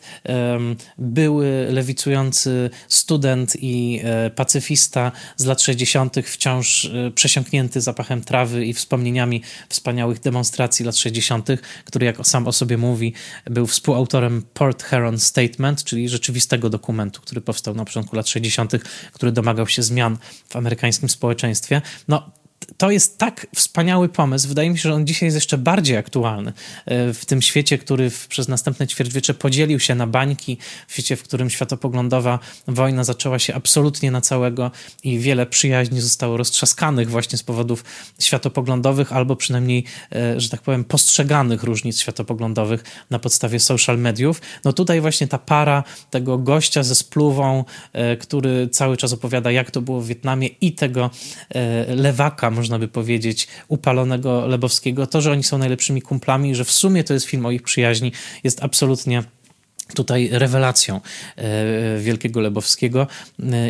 były lewicujący student i pacyfista z lat sześćdziesiątych, wciąż przesiąknięty zapachem trawy i wspomnieniami wspaniałych demonstracji lat sześćdziesiątych, który, jak sam o sobie mówi, był współautorem Port Huron Statement, czyli rzeczywistego dokumentu, który powstał na początku lat sześćdziesiątych, który domagał się zmian w amerykańskim społeczeństwie. No, to jest tak wspaniały pomysł. Wydaje mi się, że on dzisiaj jest jeszcze bardziej aktualny w tym świecie, który w, przez następne ćwierćwiecze podzielił się na bańki, w świecie, w którym światopoglądowa wojna zaczęła się absolutnie na całego i wiele przyjaźni zostało roztrzaskanych właśnie z powodów światopoglądowych albo przynajmniej, że tak powiem, postrzeganych różnic światopoglądowych na podstawie social mediów. No tutaj właśnie ta para tego gościa ze spluwą, który cały czas opowiada, jak to było w Wietnamie, i tego lewaka, można by powiedzieć, upalonego Lebowskiego. To, że oni są najlepszymi kumplami, że w sumie to jest film o ich przyjaźni, jest absolutnie tutaj rewelacją e, wielkiego Lebowskiego e,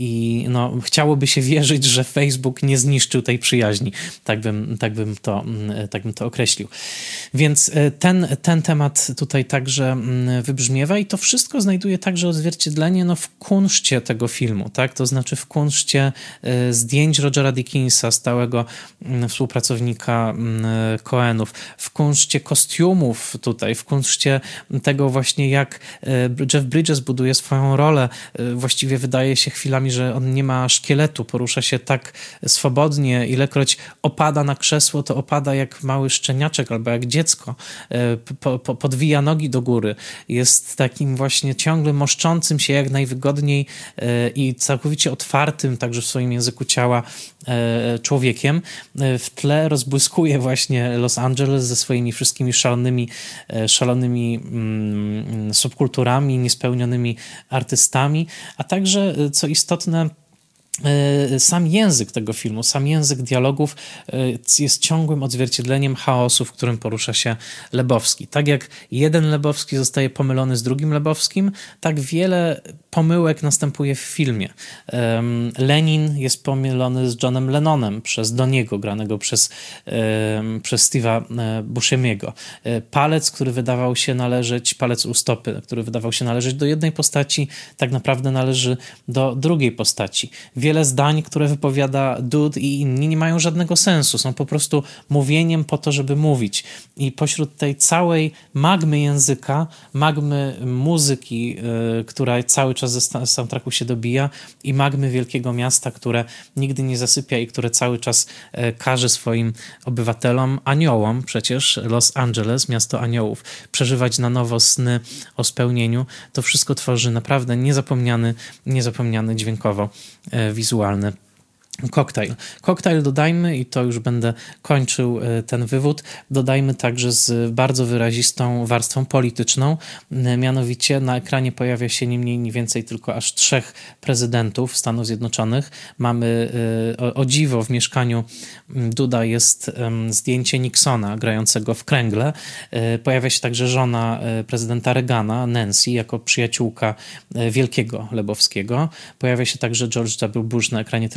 i no, chciałoby się wierzyć, że Facebook nie zniszczył tej przyjaźni. Tak bym, tak bym, to, tak bym to określił. Więc ten, ten temat tutaj także wybrzmiewa i to wszystko znajduje także odzwierciedlenie no, w kunszcie tego filmu, tak? To znaczy w kunszcie e, zdjęć Rogera Dickinsa, stałego m, współpracownika m, Coenów, w kunszcie kostiumów tutaj, w kunszcie tego właśnie, jak jak Jeff Bridges buduje swoją rolę. Właściwie wydaje się chwilami, że on nie ma szkieletu, porusza się tak swobodnie, ilekroć opada na krzesło, to opada jak mały szczeniaczek albo jak dziecko. Po, po, podwija nogi do góry. Jest takim właśnie ciągle moszczącym się jak najwygodniej i całkowicie otwartym także w swoim języku ciała człowiekiem. W tle rozbłyskuje właśnie Los Angeles ze swoimi wszystkimi szalonymi, szalonymi mm, subkulturami, niespełnionymi artystami, a także, co istotne, sam język tego filmu, sam język dialogów jest ciągłym odzwierciedleniem chaosu, w którym porusza się Lebowski. Tak jak jeden Lebowski zostaje pomylony z drugim Lebowskim, tak wiele pomyłek następuje w filmie. Lenin jest pomylony z Johnem Lennonem przez Doniego, granego przez, przez Steve'a Buscemiego. Palec, który wydawał się należeć, palec u stopy, który wydawał się należeć do jednej postaci, tak naprawdę należy do drugiej postaci. Wiele zdań, które wypowiada Dud i inni, nie mają żadnego sensu. Są po prostu mówieniem po to, żeby mówić. I pośród tej całej magmy języka, magmy muzyki, yy, która cały czas ze soundtracku się dobija, i magmy wielkiego miasta, które nigdy nie zasypia i które cały czas yy, każe swoim obywatelom, aniołom przecież, Los Angeles, miasto aniołów, przeżywać na nowo sny o spełnieniu. To wszystko tworzy naprawdę niezapomniany, niezapomniany dźwiękowo yy, wizualny koktajl. Koktajl dodajmy, i to już będę kończył ten wywód, dodajmy także z bardzo wyrazistą warstwą polityczną, mianowicie na ekranie pojawia się nie mniej, nie więcej tylko aż trzech prezydentów Stanów Zjednoczonych. Mamy o, o dziwo w mieszkaniu Duda jest zdjęcie Nixona grającego w kręgle. Pojawia się także żona prezydenta Reagana, Nancy, jako przyjaciółka wielkiego Lebowskiego. Pojawia się także George W. Bush na ekranie telewizora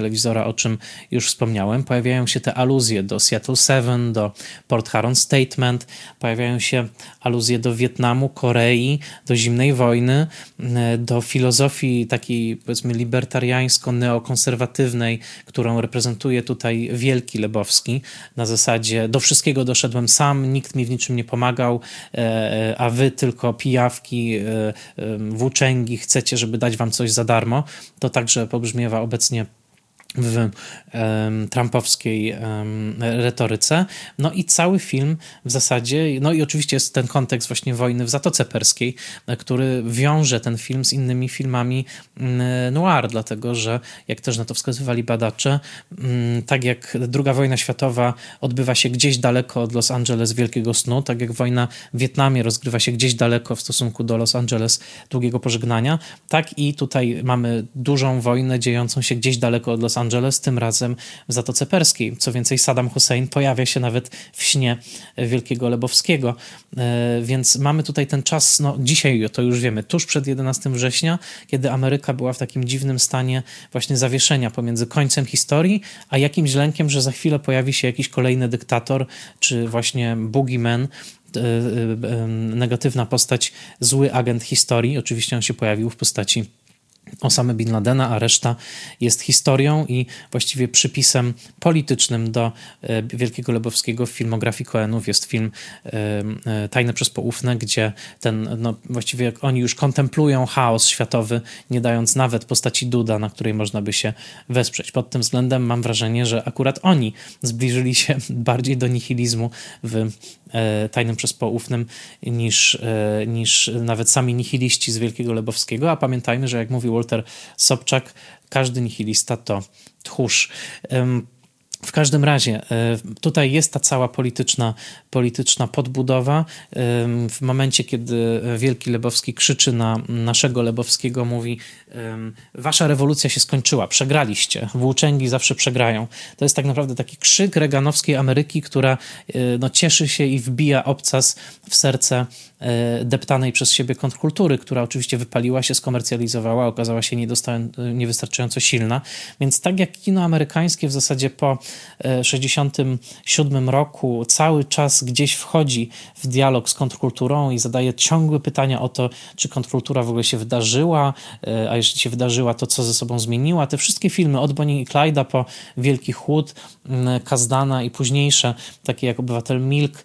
o czym już wspomniałem. Pojawiają się te aluzje do Seattle Seven, do Port Huron Statement, pojawiają się aluzje do Wietnamu, Korei, do zimnej wojny, do filozofii takiej, powiedzmy, libertariańsko-neokonserwatywnej, którą reprezentuje tutaj Wielki Lebowski. Na zasadzie do wszystkiego doszedłem sam, nikt mi w niczym nie pomagał, a wy tylko pijawki, włóczęgi chcecie, żeby dać wam coś za darmo. To także pobrzmiewa obecnie w um, trumpowskiej um, retoryce. No i cały film w zasadzie, no i oczywiście jest ten kontekst właśnie wojny w Zatoce Perskiej, który wiąże ten film z innymi filmami noir, dlatego że, jak też na to wskazywali badacze, um, tak jak druga wojna światowa odbywa się gdzieś daleko od Los Angeles Wielkiego Snu, tak jak wojna w Wietnamie rozgrywa się gdzieś daleko w stosunku do Los Angeles Długiego Pożegnania, tak i tutaj mamy dużą wojnę dziejącą się gdzieś daleko od Los Angeles Angeles, tym razem w Zatoce Perskiej. Co więcej, Saddam Hussein pojawia się nawet w śnie Wielkiego Lebowskiego. Więc mamy tutaj ten czas, no dzisiaj to już wiemy, tuż przed jedenastego września, kiedy Ameryka była w takim dziwnym stanie właśnie zawieszenia pomiędzy końcem historii, a jakimś lękiem, że za chwilę pojawi się jakiś kolejny dyktator, czy właśnie boogeyman, negatywna postać, zły agent historii. Oczywiście on się pojawił w postaci Osamy Bin Ladena, a reszta jest historią i właściwie przypisem politycznym do Wielkiego Lebowskiego w filmografii Coenów jest film Tajne przez Poufne, gdzie ten, no właściwie oni już kontemplują chaos światowy, nie dając nawet postaci Duda, na której można by się wesprzeć. Pod tym względem mam wrażenie, że akurat oni zbliżyli się bardziej do nihilizmu w Tajnym przez Poufnym niż, niż nawet sami nihiliści z Wielkiego Lebowskiego, a pamiętajmy, że jak mówił Walter Sobczak, każdy nihilista to tchórz. W każdym razie tutaj jest ta cała polityczna, polityczna podbudowa. W momencie, kiedy Wielki Lebowski krzyczy na naszego Lebowskiego, mówi: wasza rewolucja się skończyła, przegraliście, włóczęgi zawsze przegrają. To jest tak naprawdę taki krzyk reaganowskiej Ameryki, która no, cieszy się i wbija obcas w serce deptanej przez siebie kontrkultury, która oczywiście wypaliła się, skomercjalizowała, okazała się niewystarczająco silna. Więc tak jak kino amerykańskie w zasadzie po sześćdziesiątym siódmym roku cały czas gdzieś wchodzi w dialog z kontrkulturą i zadaje ciągłe pytania o to, czy kontrkultura w ogóle się wydarzyła, a jeśli się wydarzyła, to co ze sobą zmieniła. Te wszystkie filmy od Bonnie i Clyda po Wielki Chłód, Kasdana i późniejsze, takie jak Obywatel Milk,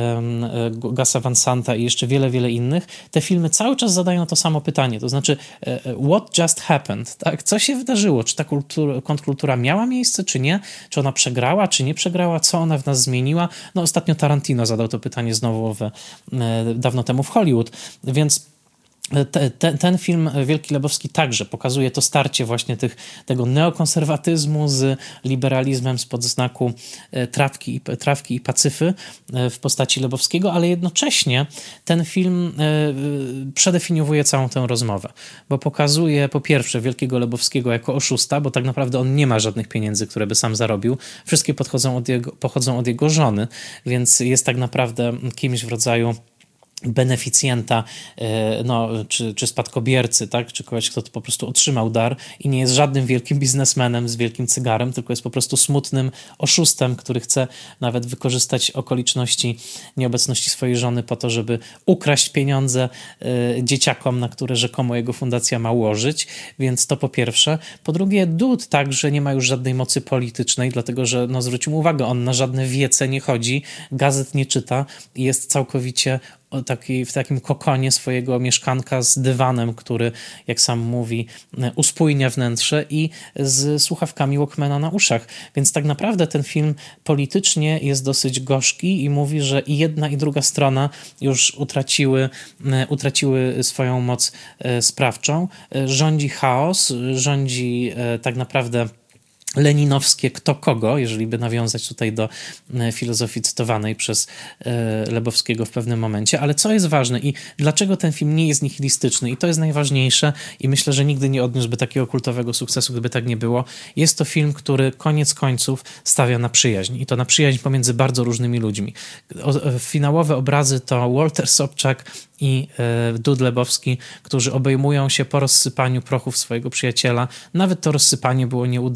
Gasa Van Santa i jeszcze wiele, wiele innych, te filmy cały czas zadają to samo pytanie, to znaczy what just happened? Tak? Co się wydarzyło? Czy ta kultura, kontrkultura miała miejsce, czy nie? Czy ona przegrała, czy nie przegrała? Co ona w nas zmieniła? No ostatnio Tarantino zadał to pytanie znowu w, dawno temu w Hollywood, więc Te, te, ten film Wielki Lebowski także pokazuje to starcie właśnie tych, tego neokonserwatyzmu z liberalizmem spod znaku trawki, trawki i pacyfy w postaci Lebowskiego, ale jednocześnie ten film przedefiniowuje całą tę rozmowę, bo pokazuje po pierwsze Wielkiego Lebowskiego jako oszusta, bo tak naprawdę on nie ma żadnych pieniędzy, które by sam zarobił. Wszystkie podchodzą od jego, pochodzą od jego żony, więc jest tak naprawdę kimś w rodzaju beneficjenta, no, czy, czy spadkobiercy, tak? Czy kogoś, kto to po prostu otrzymał dar i nie jest żadnym wielkim biznesmenem z wielkim cygarem, tylko jest po prostu smutnym oszustem, który chce nawet wykorzystać okoliczności nieobecności swojej żony po to, żeby ukraść pieniądze dzieciakom, na które rzekomo jego fundacja ma łożyć, więc to po pierwsze. Po drugie, Dud także nie ma już żadnej mocy politycznej, dlatego że, no zwróćmy uwagę, on na żadne wiece nie chodzi, gazet nie czyta i jest całkowicie Taki, w takim kokonie swojego mieszkanka z dywanem, który, jak sam mówi, uspójnia wnętrze i z słuchawkami Walkmana na uszach. Więc tak naprawdę ten film politycznie jest dosyć gorzki i mówi, że i jedna i druga strona już utraciły, utraciły swoją moc sprawczą. Rządzi chaos, rządzi tak naprawdę leninowskie kto kogo, jeżeli by nawiązać tutaj do filozofii cytowanej przez Lebowskiego w pewnym momencie, ale co jest ważne i dlaczego ten film nie jest nihilistyczny i to jest najważniejsze i myślę, że nigdy nie odniósłby takiego kultowego sukcesu, gdyby tak nie było. Jest to film, który koniec końców stawia na przyjaźń i to na przyjaźń pomiędzy bardzo różnymi ludźmi. O, finałowe obrazy to Walter Sobczak i e, Dud Lebowski, którzy obejmują się po rozsypaniu prochów swojego przyjaciela. Nawet to rozsypanie było nieudolne.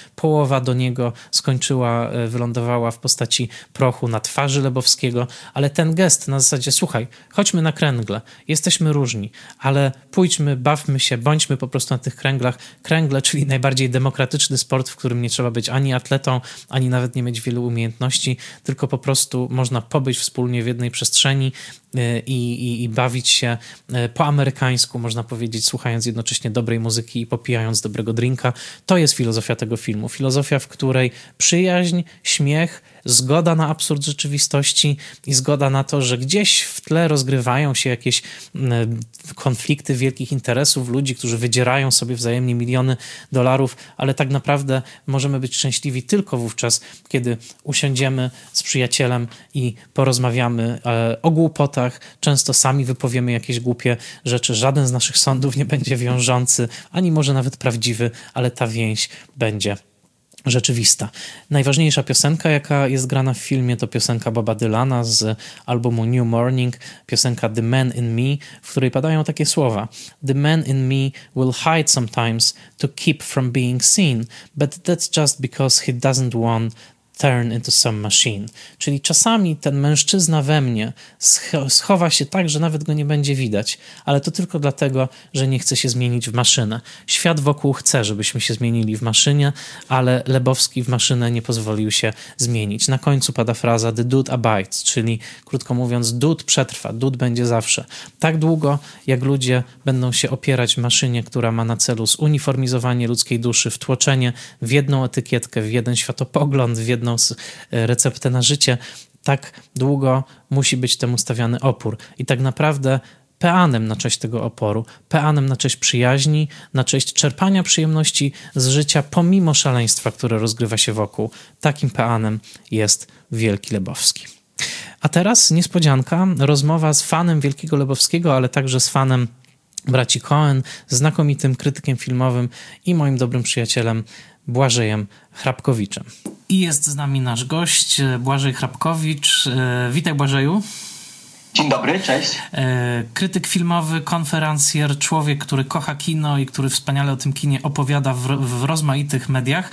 połowa do niego skończyła, wylądowała w postaci prochu na twarzy Lebowskiego, ale ten gest na zasadzie, słuchaj, chodźmy na kręgle, jesteśmy różni, ale pójdźmy, bawmy się, bądźmy po prostu na tych kręglach. Kręgle, czyli najbardziej demokratyczny sport, w którym nie trzeba być ani atletą, ani nawet nie mieć wielu umiejętności, tylko po prostu można pobyć wspólnie w jednej przestrzeni i, i, i bawić się po amerykańsku, można powiedzieć, słuchając jednocześnie dobrej muzyki i popijając dobrego drinka. To jest filozofia tego filmu. Filozofia, w której przyjaźń, śmiech, zgoda na absurd rzeczywistości i zgoda na to, że gdzieś w tle rozgrywają się jakieś konflikty wielkich interesów, ludzi, którzy wydzierają sobie wzajemnie miliony dolarów, ale tak naprawdę możemy być szczęśliwi tylko wówczas, kiedy usiądziemy z przyjacielem i porozmawiamy o głupotach, często sami wypowiemy jakieś głupie rzeczy, żaden z naszych sądów nie będzie wiążący, ani może nawet prawdziwy, ale ta więź będzie rzeczywista. Najważniejsza piosenka, jaka jest grana w filmie, to piosenka Boba Dylana z albumu New Morning, piosenka The Man in Me, w której padają takie słowa: The man in me will hide sometimes to keep from being seen, but that's just because he doesn't want turn into some machine. Czyli czasami ten mężczyzna we mnie schowa się tak, że nawet go nie będzie widać, ale to tylko dlatego, że nie chce się zmienić w maszynę. Świat wokół chce, żebyśmy się zmienili w maszynie, ale Lebowski w maszynę nie pozwolił się zmienić. Na końcu pada fraza The dude abides, czyli krótko mówiąc, dude przetrwa, dude będzie zawsze. Tak długo, jak ludzie będą się opierać maszynie, która ma na celu zuniformizowanie ludzkiej duszy, wtłoczenie w jedną etykietkę, w jeden światopogląd, w jedną receptę na życie, tak długo musi być temu stawiany opór. I tak naprawdę peanem na cześć tego oporu, peanem na cześć przyjaźni, na cześć czerpania przyjemności z życia pomimo szaleństwa, które rozgrywa się wokół, takim peanem jest Wielki Lebowski. A teraz niespodzianka, rozmowa z fanem Wielkiego Lebowskiego, ale także z fanem braci Coen, znakomitym krytykiem filmowym i moim dobrym przyjacielem Błażejem Hrabkowiczem. I jest z nami nasz gość, Błażej Hrabkowicz. Witaj, Błażeju. Dzień dobry, cześć. Krytyk filmowy, konferencjer, człowiek, który kocha kino i który wspaniale o tym kinie opowiada w, w rozmaitych mediach.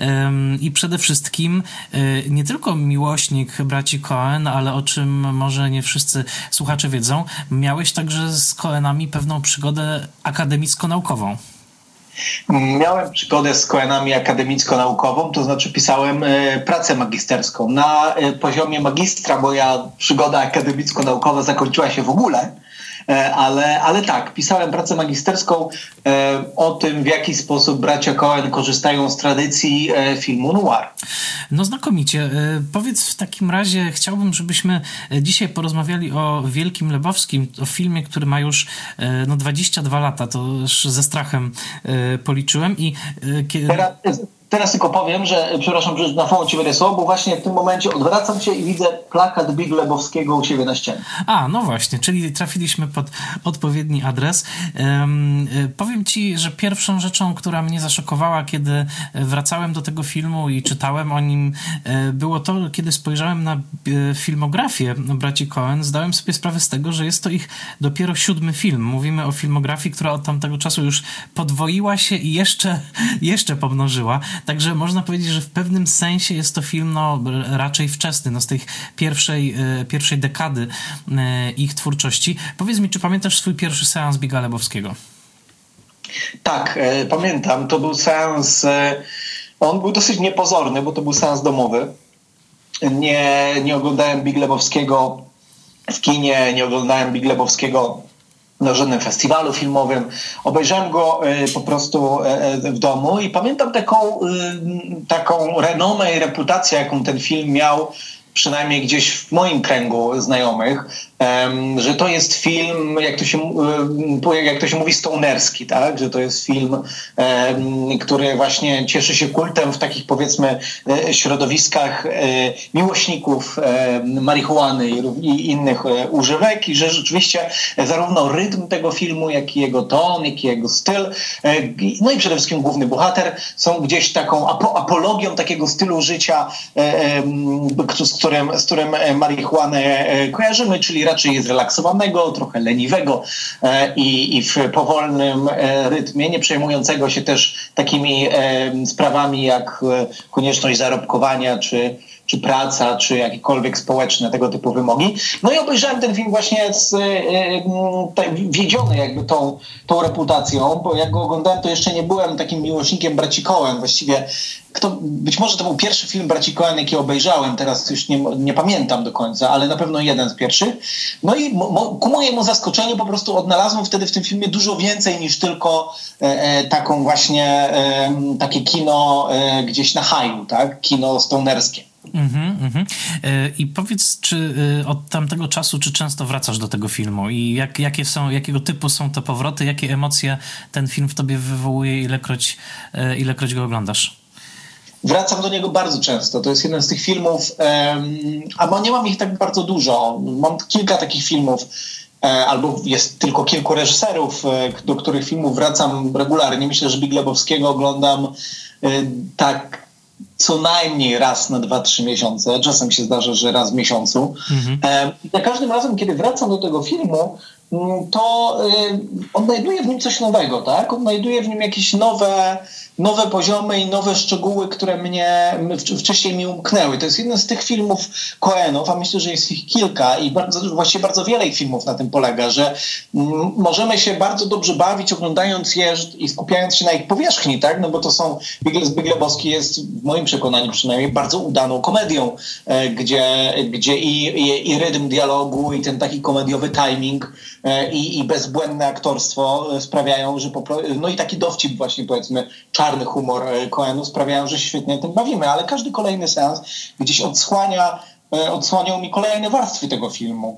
I przede wszystkim nie tylko miłośnik braci Coen, ale o czym może nie wszyscy słuchacze wiedzą, miałeś także z Coenami pewną przygodę akademicko-naukową. Miałem przygodę z Coenami akademicko-naukową, to znaczy pisałem y, pracę magisterską. Na y, poziomie magistra moja przygoda akademicko-naukowa zakończyła się w ogóle, y, ale, ale tak, pisałem pracę magisterską y, o tym, w jaki sposób bracia Coen korzystają z tradycji y, filmu noir. No znakomicie. Y, powiedz w takim razie, chciałbym, żebyśmy dzisiaj porozmawiali o Wielkim Lebowskim, o filmie, który ma już y, no dwadzieścia dwa lata, to już ze strachem y, policzyłem i... Y, kiedy... Teraz, teraz tylko powiem, że, przepraszam, że na chwilę ci wejdę słowo, bo właśnie w tym momencie odwracam się i widzę plakat Big Lebowskiego u siebie na ścianie. A, no właśnie, czyli trafiliśmy pod odpowiedni adres. Um, powiem ci, że pierwszą rzeczą, która mnie zaszokowała, kiedy wracałem do tego filmu i czytałem o nim, było to, kiedy spojrzałem na filmografię braci Coen, zdałem sobie sprawę z tego, że jest to ich dopiero siódmy film. Mówimy o filmografii, która od tamtego czasu już podwoiła się i jeszcze, jeszcze pomnożyła. Także można powiedzieć, że w pewnym sensie jest to film no, raczej wczesny, no, z tej pierwszej, e, pierwszej dekady e, ich twórczości. Powiedz mi, czy pamiętasz swój pierwszy seans Biga Lebowskiego? Tak, e, pamiętam. To był seans, e, on był dosyć niepozorny, bo to był seans domowy. Nie, nie oglądałem Big Lebowskiego w kinie, nie oglądałem Big Lebowskiego na żadnym festiwalu filmowym. Obejrzałem go y, po prostu y, w domu i pamiętam taką, y, taką renomę i reputację, jaką ten film miał, przynajmniej gdzieś w moim kręgu znajomych, um, że to jest film, jak to się, um, jak to się mówi, stonerski, tak? Że to jest film, um, który właśnie cieszy się kultem w takich, powiedzmy, środowiskach um, miłośników um, marihuany i, i innych um, używek i że rzeczywiście zarówno rytm tego filmu, jak i jego ton, jak i jego styl, um, no i przede wszystkim główny bohater są gdzieś taką apo- apologią takiego stylu życia, um, z którym, z którym marihuanę kojarzymy, czyli raczej zrelaksowanego, trochę leniwego i, i w powolnym rytmie, nie przejmującego się też takimi sprawami jak konieczność zarobkowania, czy czy praca, czy jakiekolwiek społeczne tego typu wymogi. No i obejrzałem ten film właśnie z, e, e, wiedziony jakby tą, tą reputacją, bo jak go oglądałem, to jeszcze nie byłem takim miłośnikiem braci Coen. Właściwie kto, być może to był pierwszy film braci Coen, jaki obejrzałem, teraz już nie, nie pamiętam do końca, ale na pewno jeden z pierwszych. No i mo, ku mojemu zaskoczeniu po prostu odnalazłem wtedy w tym filmie dużo więcej niż tylko e, e, taką właśnie e, takie kino e, gdzieś na haju, tak? Kino stonerskie. Mhm, mhm. I powiedz, czy od tamtego czasu, czy często wracasz do tego filmu i jak, jakie są, jakiego typu są te powroty, jakie emocje ten film w tobie wywołuje, ilekroć, ilekroć go oglądasz? Wracam do niego bardzo często. To jest jeden z tych filmów, um, a nie mam ich tak bardzo dużo. Mam kilka takich filmów, albo jest tylko kilku reżyserów, do których filmów wracam regularnie. Myślę, że Big Lebowskiego oglądam tak co najmniej raz na dwa, trzy miesiące. Czasem się zdarza, że raz w miesiącu. Mhm. I za każdym razem, kiedy wracam do tego filmu, to odnajduję w nim coś nowego, tak? Odnajduję w nim jakieś nowe, nowe poziomy i nowe szczegóły, które mnie wcześniej mi umknęły. To jest jeden z tych filmów Coenów, a myślę, że jest ich kilka i bardzo, właściwie bardzo wiele ich filmów na tym polega, że możemy się bardzo dobrze bawić, oglądając je i skupiając się na ich powierzchni, tak? No bo to są, Big Lebowski jest w moim przekonaniu przynajmniej bardzo udaną komedią, gdzie, gdzie i, i, i rytm dialogu, i ten taki komediowy timing, I, i bezbłędne aktorstwo sprawiają, że po, no i taki dowcip właśnie, powiedzmy, czarny humor Coenu sprawiają, że się świetnie tym bawimy, ale każdy kolejny seans gdzieś odsłania odsłaniał mi kolejne warstwy tego filmu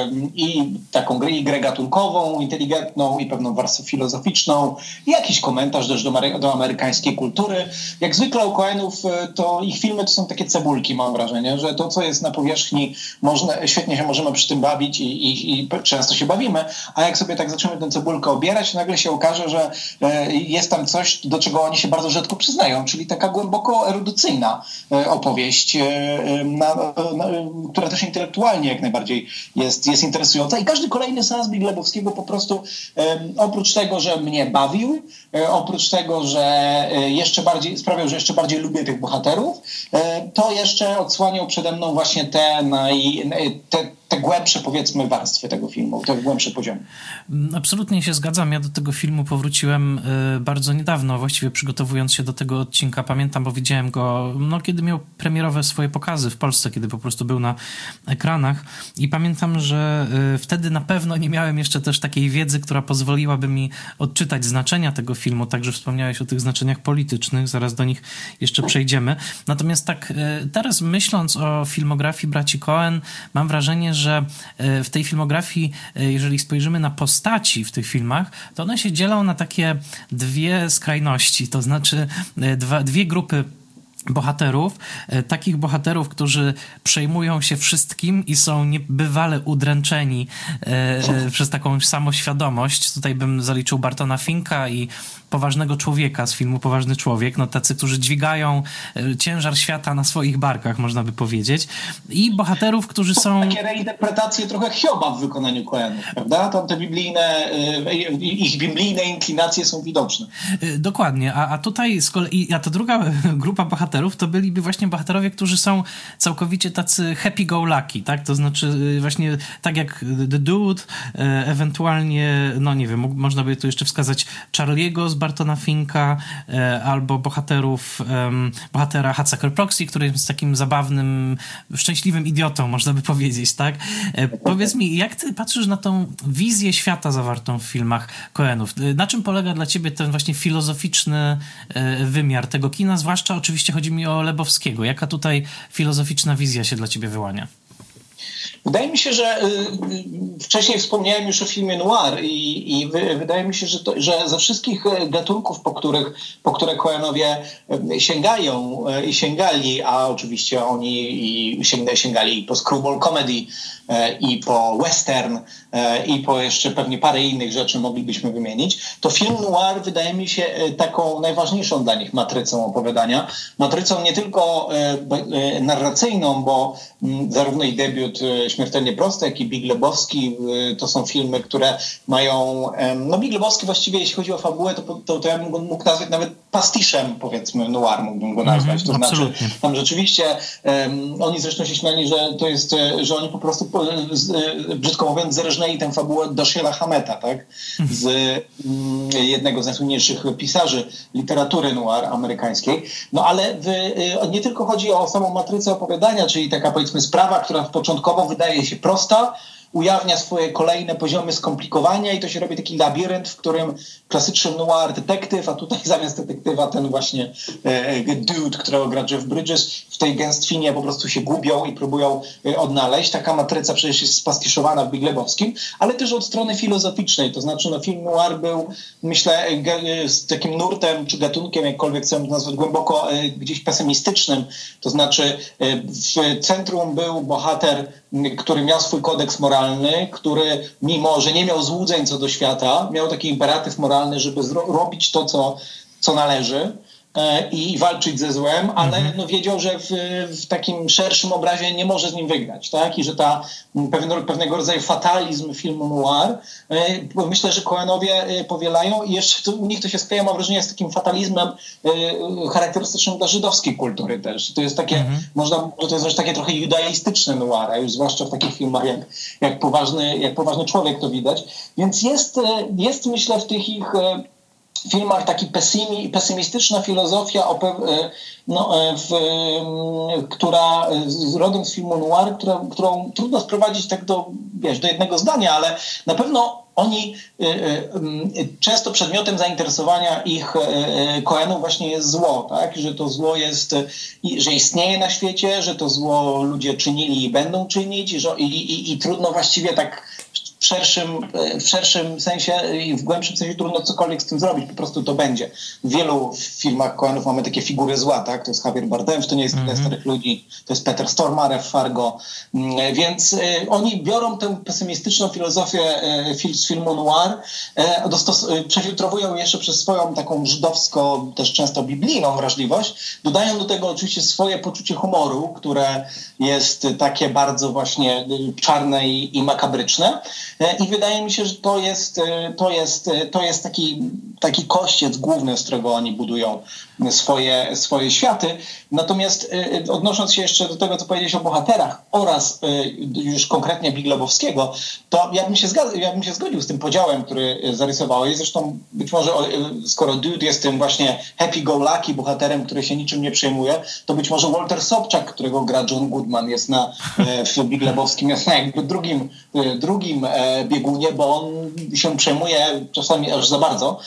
i taką grę, i grę gatunkową, inteligentną i pewną warstwę filozoficzną i jakiś komentarz też do, do amerykańskiej kultury. Jak zwykle u Coenów to ich filmy to są takie cebulki, mam wrażenie, że to, co jest na powierzchni, można, świetnie się możemy przy tym bawić i, i, i często się bawimy, a jak sobie tak zaczniemy tę cebulkę obierać, nagle się okaże, że jest tam coś, do czego oni się bardzo rzadko przyznają, czyli taka głęboko erudycyjna opowieść, na, na, która też intelektualnie jak najbardziej jest, jest interesująca. I każdy kolejny seans Big Lebowskiego po prostu um, oprócz tego, że mnie bawił, um, oprócz tego, że um, jeszcze bardziej sprawiał, że jeszcze bardziej lubię tych bohaterów, um, to jeszcze odsłaniał przede mną właśnie te, naj, te, te głębsze, powiedzmy, warstwy tego filmu, te głębsze poziomy. Absolutnie się zgadzam. Ja do tego filmu powróciłem y, bardzo niedawno, właściwie przygotowując się do tego odcinka. Pamiętam, bo widziałem go, no, kiedy miał premierowe swoje pokazy w Polsce, kiedy po prostu był na ekranach i pamiętam, że y, wtedy na pewno nie miałem jeszcze też takiej wiedzy, która pozwoliłaby mi odczytać znaczenia tego filmu. Także wspomniałeś o tych znaczeniach politycznych, zaraz do nich jeszcze przejdziemy. Natomiast tak y, teraz myśląc o filmografii braci Coen, mam wrażenie, że w tej filmografii, jeżeli spojrzymy na postaci w tych filmach, to one się dzielą na takie dwie skrajności, to znaczy dwa, dwie grupy bohaterów, takich bohaterów, którzy przejmują się wszystkim i są niebywale udręczeni e, przez taką samoświadomość. Tutaj bym zaliczył Bartona Finka i poważnego człowieka z filmu Poważny Człowiek, no tacy, którzy dźwigają ciężar świata na swoich barkach, można by powiedzieć. I bohaterów, którzy są... Takie reinterpretacje trochę Hioba w wykonaniu Coenów, prawda? Tam te biblijne, ich biblijne inklinacje są widoczne. Dokładnie, a, a tutaj z kolei, a ta druga grupa bohaterów to byliby właśnie bohaterowie, którzy są całkowicie tacy happy-go-lucky, tak? To znaczy właśnie tak jak The Dude, ewentualnie, no nie wiem, można by tu jeszcze wskazać Charlie'ego z Bartona Finka, albo bohaterów, bohatera Hatsucker Proxy, który jest takim zabawnym, szczęśliwym idiotą, można by powiedzieć, tak? Powiedz mi, jak ty patrzysz na tą wizję świata zawartą w filmach Coenów? Na czym polega dla ciebie ten właśnie filozoficzny wymiar tego kina? Zwłaszcza oczywiście chodzi mi o Lebowskiego. Jaka tutaj filozoficzna wizja się dla ciebie wyłania? Wydaje mi się, że y, wcześniej wspomniałem już o filmie noir i, i wy, wydaje mi się, że, to, że ze wszystkich gatunków, po, których, po które Coenowie sięgają i sięgali, a oczywiście oni i sięga, sięgali po screwball comedy i po western i po jeszcze pewnie parę innych rzeczy moglibyśmy wymienić, to film noir wydaje mi się taką najważniejszą dla nich matrycą opowiadania. Matrycą nie tylko narracyjną, bo zarówno ich debiut Śmiertelnie Proste, jak i Big Lebowski to są filmy, które mają... No Big Lebowski właściwie, jeśli chodzi o fabułę, to, to, to ja bym go mógł nazwać nawet pastiszem, powiedzmy, noir mógłbym go nazwać. To mm, znaczy, tam rzeczywiście um, oni zresztą się śmiali, że to jest, że oni po prostu, po, z, brzydko mówiąc, zerżnęli tę fabułę Dashiela Hammeta, tak? Z um, jednego z najsłynniejszych pisarzy literatury noir amerykańskiej. No ale w, nie tylko chodzi o samą matrycę opowiadania, czyli taka, powiedzmy, sprawa, która początkowo wydaje się prosta, ujawnia swoje kolejne poziomy skomplikowania i to się robi taki labirynt, w którym klasyczny noir detektyw, a tutaj zamiast detektywa ten właśnie e, dude, którego gra Jeff Bridges, w tej gęstwinie po prostu się gubią i próbują e, odnaleźć. Taka matryca przecież jest spastiszowana w Big Lebowskim, ale też od strony filozoficznej, to znaczy no, film noir był, myślę, e, z takim nurtem czy gatunkiem, jakkolwiek chcę nazwać, głęboko e, gdzieś pesymistycznym, to znaczy e, w centrum był bohater, który miał swój kodeks moralny, który mimo, że nie miał złudzeń co do świata, miał taki imperatyw moralny, żeby zro- robić to, co, co należy e, i walczyć ze złem, ale mhm. no, wiedział, że w, w takim szerszym obrazie nie może z nim wygrać, tak? I że ta pewne, pewnego rodzaju fatalizm filmu noir, e, myślę, że Coenowie e, powielają i jeszcze to, u nich to się skleja, mam wrażenie, z takim fatalizmem e, charakterystycznym dla żydowskiej kultury też. To jest takie, mhm. można, to jest też takie trochę judaistyczne noir, a już zwłaszcza w takich filmach jak, jak, poważny, jak Poważny Człowiek to widać. Więc jest, jest myślę, w tych ich w filmach taki pesymi, pesymistyczna filozofia, o pe, no, w, która z rodem z filmu noir, która, którą trudno sprowadzić tak do, wiesz, do jednego zdania, ale na pewno oni y, y, często przedmiotem zainteresowania ich y, Coenów właśnie jest zło, tak? Że to zło jest, y, że istnieje na świecie, że to zło ludzie czynili i będą czynić i, że, i, i, i trudno właściwie tak w szerszym, w szerszym sensie i w głębszym sensie trudno cokolwiek z tym zrobić, po prostu to będzie. W wielu filmach Coenów mamy takie figury zła, tak? To jest Javier Bardem, to nie jest tyle mm-hmm. starych ludzi, to jest Peter Stormare w Fargo, więc y, oni biorą tę pesymistyczną filozofię y, fil, z filmu noir, y, dostos- y, przefiltrowują jeszcze przez swoją taką żydowsko, też często biblijną wrażliwość, dodają do tego oczywiście swoje poczucie humoru, które jest takie bardzo właśnie y, czarne i, i makabryczne. I wydaje mi się, że to jest, to jest, to jest taki, taki kościec główny, z którego oni budują swoje, swoje światy. Natomiast odnosząc się jeszcze do tego, co powiedziałeś o bohaterach oraz już konkretnie Big Lebowskiego, to ja bym się zgadzał, ja bym się zgodził z tym podziałem, który zarysowałeś. Zresztą być może skoro Dude jest tym właśnie happy-go-lucky bohaterem, który się niczym nie przejmuje, to być może Walter Sobczak, którego gra John Goodman, jest na, w Big Lebowskim jest na jakby drugim, drugim biegunie, bo on się przejmuje czasami aż za bardzo.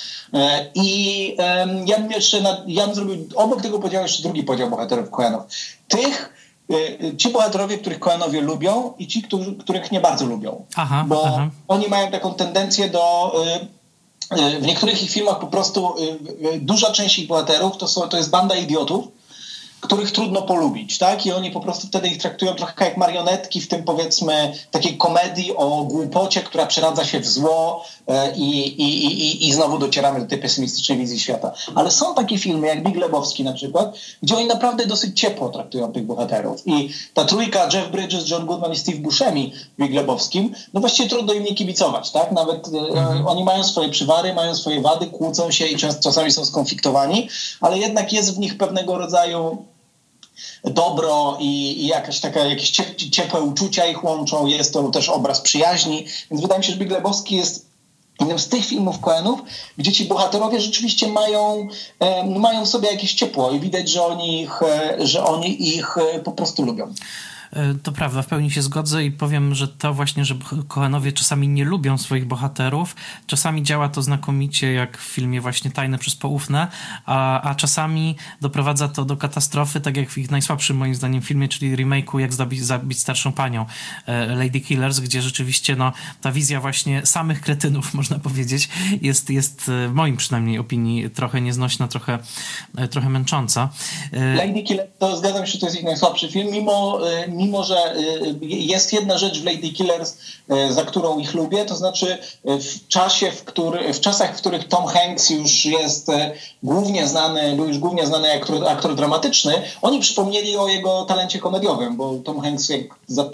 I ja bym jeszcze na, ja bym zrobił obok tego podziału jeszcze drugi podział bohaterów Coenów. Tych, ci bohaterowie, których Coenowie lubią i ci, którzy, których nie bardzo lubią. Aha, bo aha. Oni mają taką tendencję do... W niektórych ich filmach po prostu duża część ich bohaterów to, są, to jest banda idiotów, których trudno polubić, tak? I oni po prostu wtedy ich traktują trochę jak marionetki w tym, powiedzmy, takiej komedii o głupocie, która przeradza się w zło e, i, i, i, i znowu docieramy do tej pesymistycznej wizji świata. Ale są takie filmy, jak Big Lebowski na przykład, gdzie oni naprawdę dosyć ciepło traktują tych bohaterów. I ta trójka Jeff Bridges, John Goodman i Steve Buscemi w Big Lebowskim, no właściwie trudno im nie kibicować, tak? Nawet mhm. e, oni mają swoje przywary, mają swoje wady, kłócą się i czas, czasami są skonfliktowani, ale jednak jest w nich pewnego rodzaju dobro i, i jakaś taka, jakieś ciepłe uczucia ich łączą, jest to też obraz przyjaźni, więc wydaje mi się, że Big Lebowski jest jednym z tych filmów Coenów, gdzie ci bohaterowie rzeczywiście mają, e, mają w sobie jakieś ciepło i widać, że oni ich, e, że oni ich e, po prostu lubią. To prawda, w pełni się zgodzę i powiem, że to właśnie, że Coenowie czasami nie lubią swoich bohaterów, czasami działa to znakomicie, jak w filmie właśnie Tajne przez poufne, a, a czasami doprowadza to do katastrofy, tak jak w ich najsłabszym moim zdaniem filmie, czyli remake'u Jak zabić, zabić starszą panią, Lady Killers, gdzie rzeczywiście no, ta wizja właśnie samych kretynów, można powiedzieć, jest, jest w moim przynajmniej opinii trochę nieznośna, trochę, trochę męcząca. Lady Killers, to zgadzam się, to jest ich najsłabszy film, mimo mimo że jest jedna rzecz w Lady Killers, za którą ich lubię, to znaczy w czasie, w, który, w czasach, w których Tom Hanks już jest głównie znany, był już głównie znany aktor, aktor dramatyczny, oni przypomnieli o jego talencie komediowym, bo Tom Hanks, jak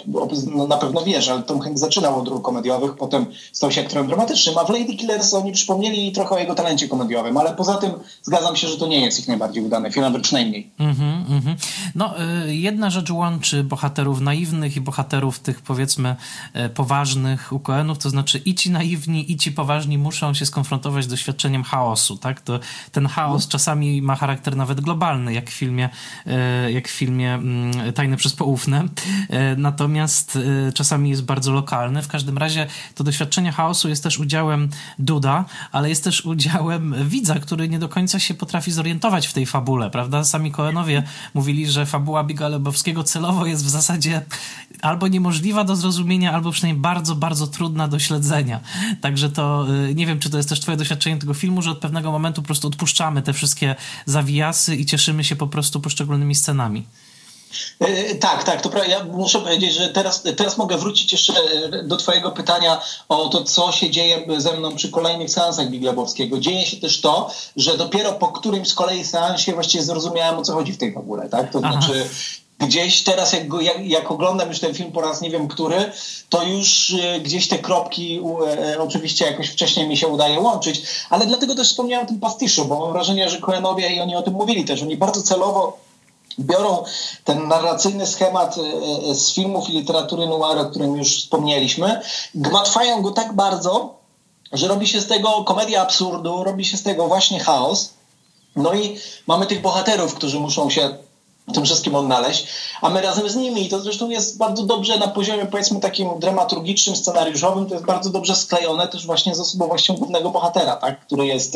na pewno wiesz, ale Tom Hanks zaczynał od ról komediowych, potem stał się aktorem dramatycznym, a w Lady Killers oni przypomnieli trochę o jego talencie komediowym, ale poza tym zgadzam się, że to nie jest ich najbardziej udany film, a przynajmniej. Mm-hmm, mm-hmm. No, y, jedna rzecz łączy bohaterów naiwnych i bohaterów tych, powiedzmy, y, poważnych u Coenów, to znaczy i ci naiwni, i ci poważni muszą się skonfrontować z doświadczeniem chaosu, tak? To ten chaos mm. czasami ma charakter nawet globalny, jak w filmie, y, jak w filmie y, Tajne przez poufne, y, natomiast y, czasami jest bardzo lokalny. W każdym razie to doświadczenie chaosu jest też udziałem Duda, ale jest też udziałem widza, który nie do końca się potrafi zorientować w tej fabule, prawda? Sami Coenowie mówili, że fabuła Biga Lebowskiego celowo jest w zasadzie albo niemożliwa do zrozumienia, albo przynajmniej bardzo, bardzo trudna do śledzenia. Także to, nie wiem, czy to jest też twoje doświadczenie tego filmu, że od pewnego momentu po prostu odpuszczamy te wszystkie zawijasy i cieszymy się po prostu poszczególnymi scenami. Tak, tak, to prawda. Ja muszę powiedzieć, że teraz, teraz mogę wrócić jeszcze do twojego pytania o to, co się dzieje ze mną przy kolejnych seansach Biga Lebowskiego. Dzieje się też to, że dopiero po którymś z kolei seansie właściwie zrozumiałem, o co chodzi w tej fabule, tak? To znaczy gdzieś teraz, jak, go, jak, jak oglądam już ten film po raz nie wiem który, to już y, gdzieś te kropki y, oczywiście jakoś wcześniej mi się udaje łączyć, ale dlatego też wspomniałem o tym pastiszu, bo mam wrażenie, że Coenowie, i oni o tym mówili też, oni bardzo celowo biorą ten narracyjny schemat z filmów i literatury noir, o którym już wspomnieliśmy, gmatwają go tak bardzo, że robi się z tego komedia absurdu, robi się z tego właśnie chaos. No i mamy tych bohaterów, którzy muszą się w tym wszystkim odnaleźć, a my razem z nimi. I to zresztą jest bardzo dobrze na poziomie, powiedzmy, takim dramaturgicznym, scenariuszowym, to jest bardzo dobrze sklejone też właśnie z osobowością głównego bohatera, tak? Który jest,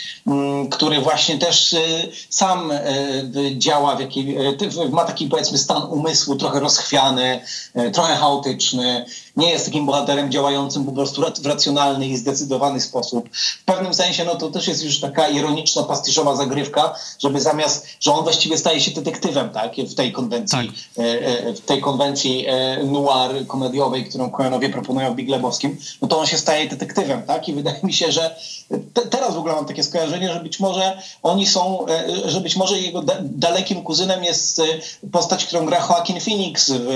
który właśnie też sam działa, w jakiej, ma taki, powiedzmy, stan umysłu trochę rozchwiany, trochę chaotyczny. Nie jest takim bohaterem działającym po prostu w racjonalny i zdecydowany sposób. W pewnym sensie no to też jest już taka ironiczno-pastiszowa zagrywka, żeby zamiast, że on właściwie staje się detektywem, tak, w tej konwencji, tak. w tej konwencji noir komediowej, którą Coenowie proponują w Big Lebowskim, no to on się staje detektywem, tak, i wydaje mi się, że te, teraz w ogóle mam takie skojarzenie, że być może oni są, że być może jego da, dalekim kuzynem jest postać, którą gra Joaquin Phoenix w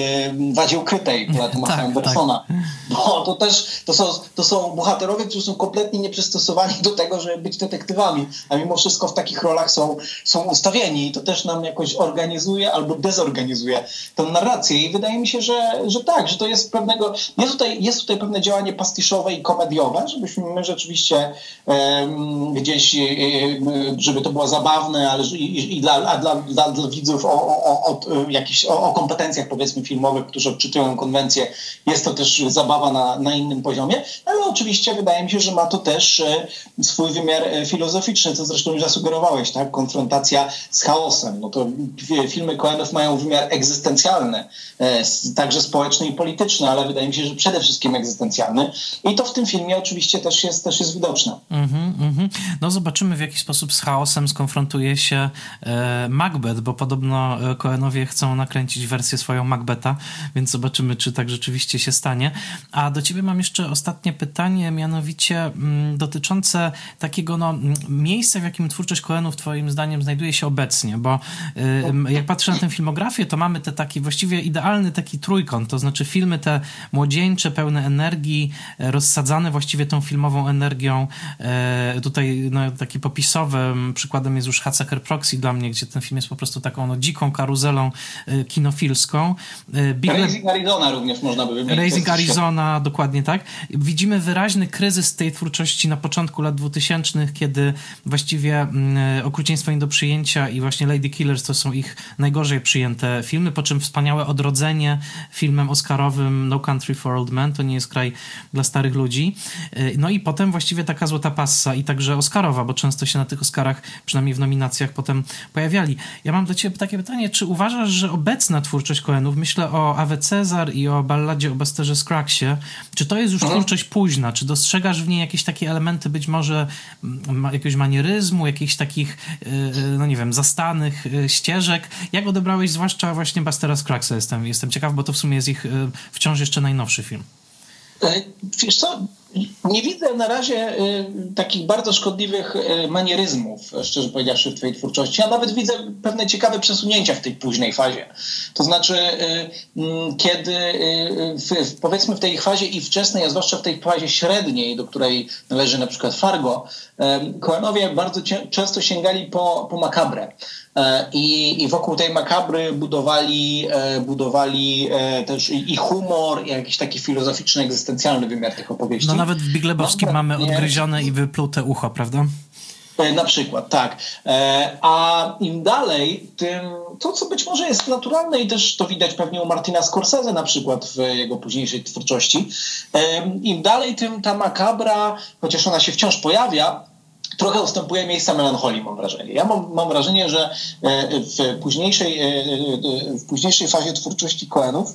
Wadzie Ukrytej, tak. Andersona. Tak. Bo to też to są, to są bohaterowie, którzy są kompletnie nieprzystosowani do tego, żeby być detektywami, a mimo wszystko w takich rolach są, są ustawieni i to też nam jakoś organizuje albo dezorganizuje tę narrację i wydaje mi się, że, że tak, że to jest pewnego, jest tutaj, jest tutaj pewne działanie pastiszowe i komediowe, żebyśmy my rzeczywiście um, gdzieś, żeby to było zabawne, ale i, i dla, a dla, dla, dla widzów o, o, o, jakichś, o, o kompetencjach, powiedzmy, filmowych, którzy odczytują konwencję. Jest to też zabawa na, na innym poziomie, ale oczywiście wydaje mi się, że ma to też e, swój wymiar e, filozoficzny, co zresztą już zasugerowałeś, tak? Konfrontacja z chaosem. No to filmy Coenów mają wymiar egzystencjalny, e, także społeczny i polityczny, ale wydaje mi się, że przede wszystkim egzystencjalny. I to w tym filmie oczywiście też jest, też jest widoczne. Mm-hmm, mm-hmm. No zobaczymy, w jaki sposób z chaosem skonfrontuje się e, Macbeth, bo podobno Coenowie chcą nakręcić wersję swoją Macbetha, więc zobaczymy, czy tak rzeczywiście się stanie. A do ciebie mam jeszcze ostatnie pytanie, mianowicie m, dotyczące takiego no, miejsca, w jakim twórczość Coenów twoim zdaniem znajduje się obecnie, bo y, jak patrzę na tę filmografię, to mamy te taki właściwie idealny taki trójkąt, to znaczy filmy te młodzieńcze, pełne energii, rozsadzane właściwie tą filmową energią. E, tutaj no, taki popisowy przykładem jest już Hatzaker Proxy dla mnie, gdzie ten film jest po prostu taką no, dziką karuzelą e, kinofilską. E, Big Raising Le- Arizona również można by wymienić. Raising Arizona, dokładnie tak. Widzimy wyraźny kryzys tej twórczości na początku lat dwutysięcznych, kiedy właściwie mm, Okrucieństwo nie do przyjęcia i właśnie Lady Killers to są ich najgorzej przyjęte filmy, po czym wspaniałe odrodzenie filmem oscarowym No Country for Old Men, to nie jest kraj dla starych ludzi. No i potem właściwie taka złota passa i także oscarowa, bo często się na tych Oscarach, przynajmniej w nominacjach, potem pojawiali. Ja mam do ciebie takie pytanie, czy uważasz, że obecna twórczość Coenów, myślę o Ave Cezar i o balladzie o Busterze Scruggsie, czy to jest już mhm. twórczość późna? Czy dostrzegasz w niej jakieś takie elementy być może ma, jakiegoś manieryzmu, jakichś takich, no nie wiem, zastanych ścieżek? Jak odebrałeś zwłaszcza właśnie Bustera Scruggsa? Jestem, jestem ciekaw, bo to w sumie jest ich wciąż jeszcze najnowszy film. Wiesz co, nie widzę na razie y, takich bardzo szkodliwych y, manieryzmów, szczerze powiedziawszy, w twojej twórczości. Ja nawet widzę pewne ciekawe przesunięcia w tej późnej fazie. To znaczy, y, y, kiedy y, w, powiedzmy w tej fazie i wczesnej, a zwłaszcza w tej fazie średniej, do której należy na przykład Fargo, y, Coenowie bardzo cię, często sięgali po, po makabrę. I, I wokół tej makabry budowali, budowali też i humor, i jakiś taki filozoficzny, egzystencjalny wymiar tych opowieści. No nawet w Big Lebowskim no, mamy odgryzione i wyplute ucho, prawda? Na przykład, tak. A im dalej, tym to, co być może jest naturalne i też to widać pewnie u Martina Scorsese na przykład w jego późniejszej twórczości, im dalej, tym ta makabra, chociaż ona się wciąż pojawia, trochę ustępuje miejsca melancholii, mam wrażenie. Ja mam, mam wrażenie, że w późniejszej, w późniejszej fazie twórczości Coenów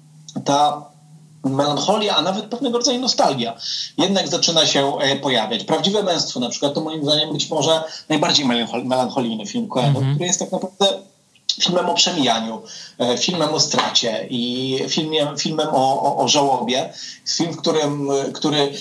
ta melancholia, a nawet pewnego rodzaju nostalgia jednak zaczyna się pojawiać. Prawdziwe męstwo na przykład to moim zdaniem być może najbardziej melancholijny film Coenów, mm-hmm. który jest tak naprawdę filmem o przemijaniu, filmem o stracie i filmiem, filmem o, o, o żałobie. Film, w którym, który e,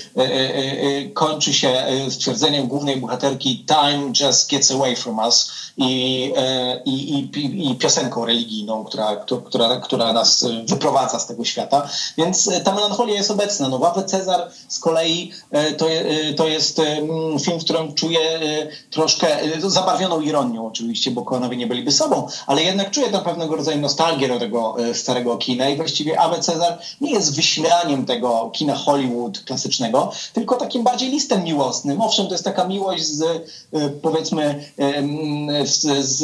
e, kończy się stwierdzeniem głównej bohaterki Time just gets away from us i, e, i, i, i piosenką religijną, która, która, która nas wyprowadza z tego świata. Więc ta melancholia jest obecna. No, Ave Cezar z kolei to, to jest film, w którym czuję troszkę zabarwioną ironią oczywiście, bo Coenowie nie byliby sobą, ale jednak czuję tam pewnego rodzaju nostalgię do tego starego kina i właściwie Ave Cezar nie jest wyśmiewaniem tego kina Hollywood klasycznego, tylko takim bardziej listem miłosnym. Owszem, to jest taka miłość z, powiedzmy, z, z,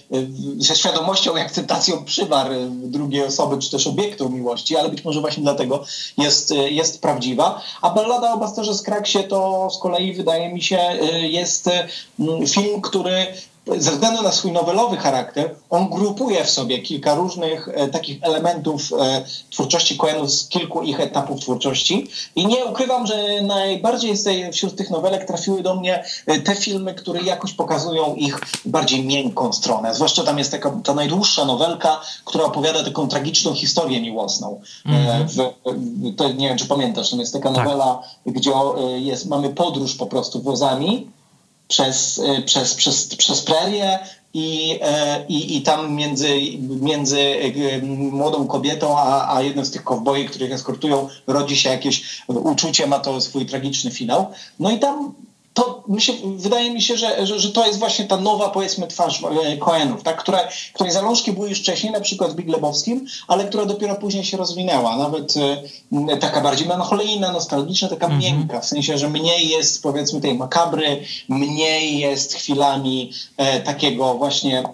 ze świadomością i akceptacją przywar drugiej osoby, czy też obiektu miłości, ale być może właśnie dlatego jest, jest prawdziwa. A ballada o Busterze Scruggsie to z kolei, wydaje mi się, jest film, który ze względu na swój nowelowy charakter, on grupuje w sobie kilka różnych e, takich elementów e, twórczości Coenów z kilku ich etapów twórczości i nie ukrywam, że najbardziej z tej, wśród tych nowelek trafiły do mnie e, te filmy, które jakoś pokazują ich bardziej miękką stronę. Zwłaszcza tam jest taka ta najdłuższa nowelka, która opowiada taką tragiczną historię miłosną. Mm-hmm. e, w, w, to, nie wiem, czy pamiętasz, tam jest taka nowela, tak. gdzie e, jest, mamy podróż po prostu wozami Przez, przez, przez, przez prerię i, i, i tam między, między młodą kobietą a, a jednym z tych kowboi, których eskortują, rodzi się jakieś uczucie, ma to swój tragiczny finał. No i tam to mi się, wydaje mi się, że, że, że to jest właśnie ta nowa, powiedzmy, twarz Coenów, tak? Która, której zalążki były już wcześniej, na przykład w Big Lebowskim, ale która dopiero później się rozwinęła. Nawet e, taka bardziej melancholijna, nostalgiczna, taka mm-hmm. miękka, w sensie, że mniej jest, powiedzmy, tej makabry, mniej jest chwilami e, takiego właśnie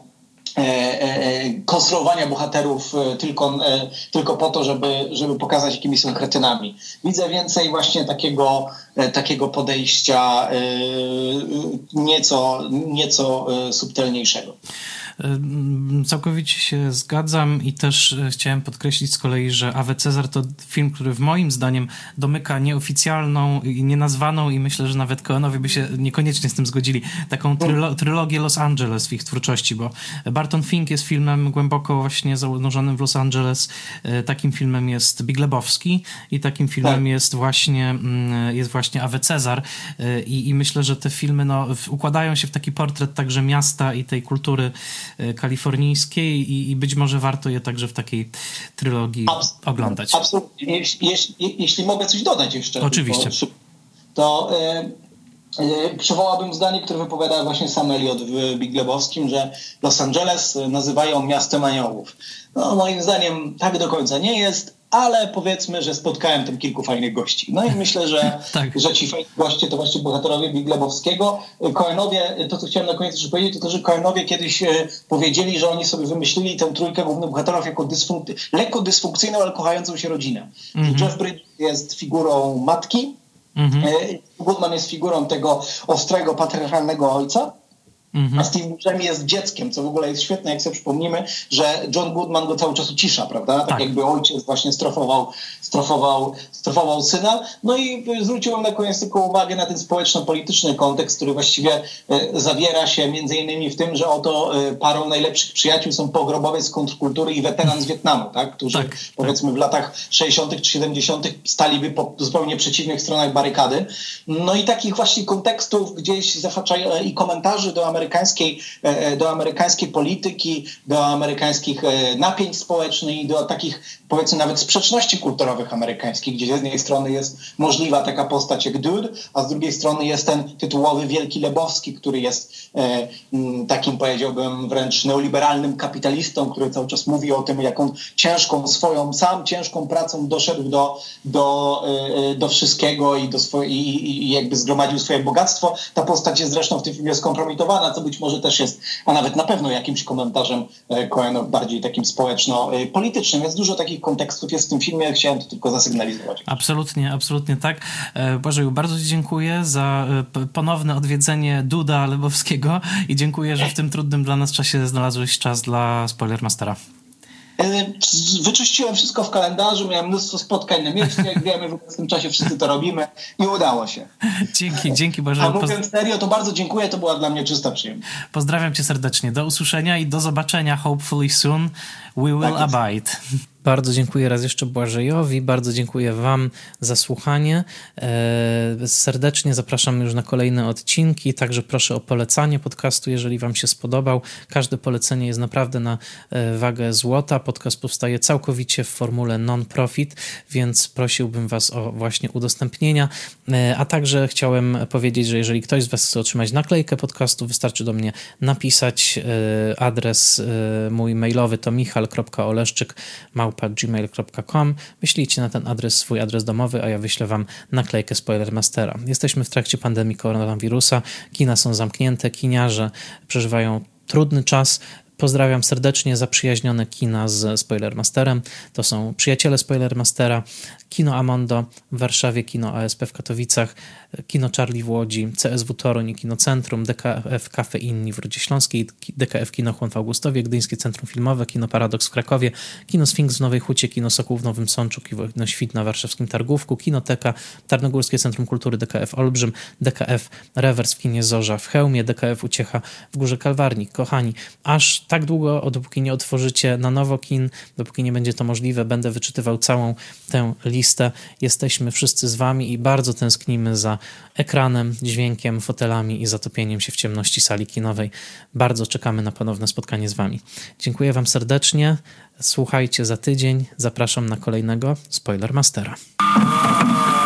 konstruowania bohaterów tylko, tylko po to, żeby, żeby pokazać, jakimi są kretynami. Widzę więcej właśnie takiego, takiego podejścia nieco, nieco subtelniejszego. Całkowicie się zgadzam i też chciałem podkreślić z kolei, że Ave Cezar to film, który w moim zdaniem domyka nieoficjalną i nienazwaną i myślę, że nawet Coenowie by się niekoniecznie z tym zgodzili, taką trylo- trylogię Los Angeles w ich twórczości, bo Barton Fink jest filmem głęboko właśnie zanurzonym w Los Angeles, takim filmem jest Big Lebowski i takim filmem tak. jest właśnie jest właśnie Ave Cezar i, i myślę, że te filmy no, układają się w taki portret także miasta i tej kultury kalifornijskiej i, i być może warto je także w takiej trylogii Abs- oglądać. Absolutnie. Jeśli, jeśli, jeśli mogę coś dodać jeszcze. Oczywiście. To, to yy, yy, przywołałbym zdanie, które wypowiada właśnie Sam Elliott w Big Lebowskim, że Los Angeles nazywają miastem aniołów. No moim zdaniem tak do końca nie jest, ale powiedzmy, że spotkałem tam kilku fajnych gości. No i myślę, że, tak. że ci fajni goście to właśnie bohaterowie Big Lebowskiego. Coenowie, to co chciałem na koniec jeszcze powiedzieć, to to, że Coenowie kiedyś e, powiedzieli, że oni sobie wymyślili tę trójkę głównych bohaterów jako dysfunk- lekko dysfunkcyjną, ale kochającą się rodzinę. Mm-hmm. Jeff Bridges jest figurą matki, Mhm. Goodman jest figurą tego ostrego, patriarchalnego ojca, mhm. a Steve Buscemi jest dzieckiem, co w ogóle jest świetne, jak sobie przypomnimy, że John Goodman go cały czas ucisza, prawda? Tak, tak. jakby ojciec właśnie strofował, strofował, strofował syna. No i zwróciłem na koniec tylko uwagę na ten społeczno-polityczny kontekst, który właściwie e, zawiera się między innymi w tym, że oto e, parą najlepszych przyjaciół są pogrobowiec z kontrkultury i weteran z Wietnamu, tak? Którzy tak, powiedzmy tak. w latach sześćdziesiątych czy siedemdziesiątych staliby po zupełnie przeciwnych stronach barykady. No i takich właśnie kontekstów gdzieś zahaczają i komentarzy do amerykańskiej, do amerykańskiej polityki, do amerykańskich napięć społecznych i do takich, powiedzmy, nawet sprzeczności kulturowych amerykańskich, gdzie z jednej strony jest możliwa taka postać jak Dude, a z drugiej strony jest ten tytułowy Wielki Lebowski, który jest e, takim, powiedziałbym, wręcz neoliberalnym kapitalistą, który cały czas mówi o tym, jak on ciężką swoją, sam ciężką pracą doszedł do, do, e, do wszystkiego i, do swoje, i, i jakby zgromadził swoje bogactwo. Ta postać jest zresztą w tym filmie skompromitowana, co być może też jest, a nawet na pewno jakimś komentarzem Coenów bardziej takim społeczno-politycznym. Jest dużo takich kontekstów jest w tym filmie, chciałem to tylko zasygnalizować. Absolutnie, absolutnie tak. Błażeju, bardzo ci dziękuję za ponowne odwiedzenie Duda Lebowskiego i dziękuję, że w tym trudnym dla nas czasie znalazłeś czas dla Spoilermastera. Wyczyściłem wszystko w kalendarzu, miałem mnóstwo spotkań na mieście, jak wiemy, w tym czasie wszyscy to robimy i udało się. Dzięki, dzięki Boże. A mówiąc serio, to bardzo dziękuję, to była dla mnie czysta przyjemność. Pozdrawiam cię serdecznie, do usłyszenia i do zobaczenia hopefully soon. We will tak abide. Bardzo dziękuję raz jeszcze Błażejowi, bardzo dziękuję wam za słuchanie. Serdecznie zapraszam już na kolejne odcinki, także proszę o polecanie podcastu, jeżeli wam się spodobał. Każde polecenie jest naprawdę na wagę złota. Podcast powstaje całkowicie w formule non-profit, więc prosiłbym was o właśnie udostępnienia, a także chciałem powiedzieć, że jeżeli ktoś z was chce otrzymać naklejkę podcastu, wystarczy do mnie napisać. Adres mój mailowy to michal kropka oleszczyk małpa gmail kropka com. Wyślijcie na ten adres swój adres domowy, a ja wyślę wam naklejkę Spoilermastera. Jesteśmy w trakcie pandemii koronawirusa, kina są zamknięte, kiniarze przeżywają trudny czas. Pozdrawiam serdecznie zaprzyjaźnione kina z Spoilermasterem. To są przyjaciele Spoilermastera, Kino Amondo w Warszawie, Kino A S P w Katowicach, Kino Charlie w Łodzi, C S W Toruń i Kino Centrum, D K F Cafe Inni w Rudzie Śląskiej, D K F Kino Chłon w Augustowie, Gdyńskie Centrum Filmowe, Kino Paradoks w Krakowie, Kino Sfinks w Nowej Hucie, Kino Sokół w Nowym Sączu, Kino Świt na warszawskim Targówku, Kinoteka, Tarnogórskie Centrum Kultury, D K F Olbrzym, D K F Rewers w Kinie Zorza w Chełmie, D K F Uciecha w Górze Kalwarni. Kochani, aż tak długo, dopóki nie otworzycie na nowo kin, dopóki nie będzie to możliwe, będę wyczytywał całą tę listę. Jesteśmy wszyscy z wami i bardzo tęsknimy za ekranem, dźwiękiem, fotelami i zatopieniem się w ciemności sali kinowej. Bardzo czekamy na ponowne spotkanie z wami. Dziękuję wam serdecznie. Słuchajcie za tydzień. Zapraszam na kolejnego Spoilermastera.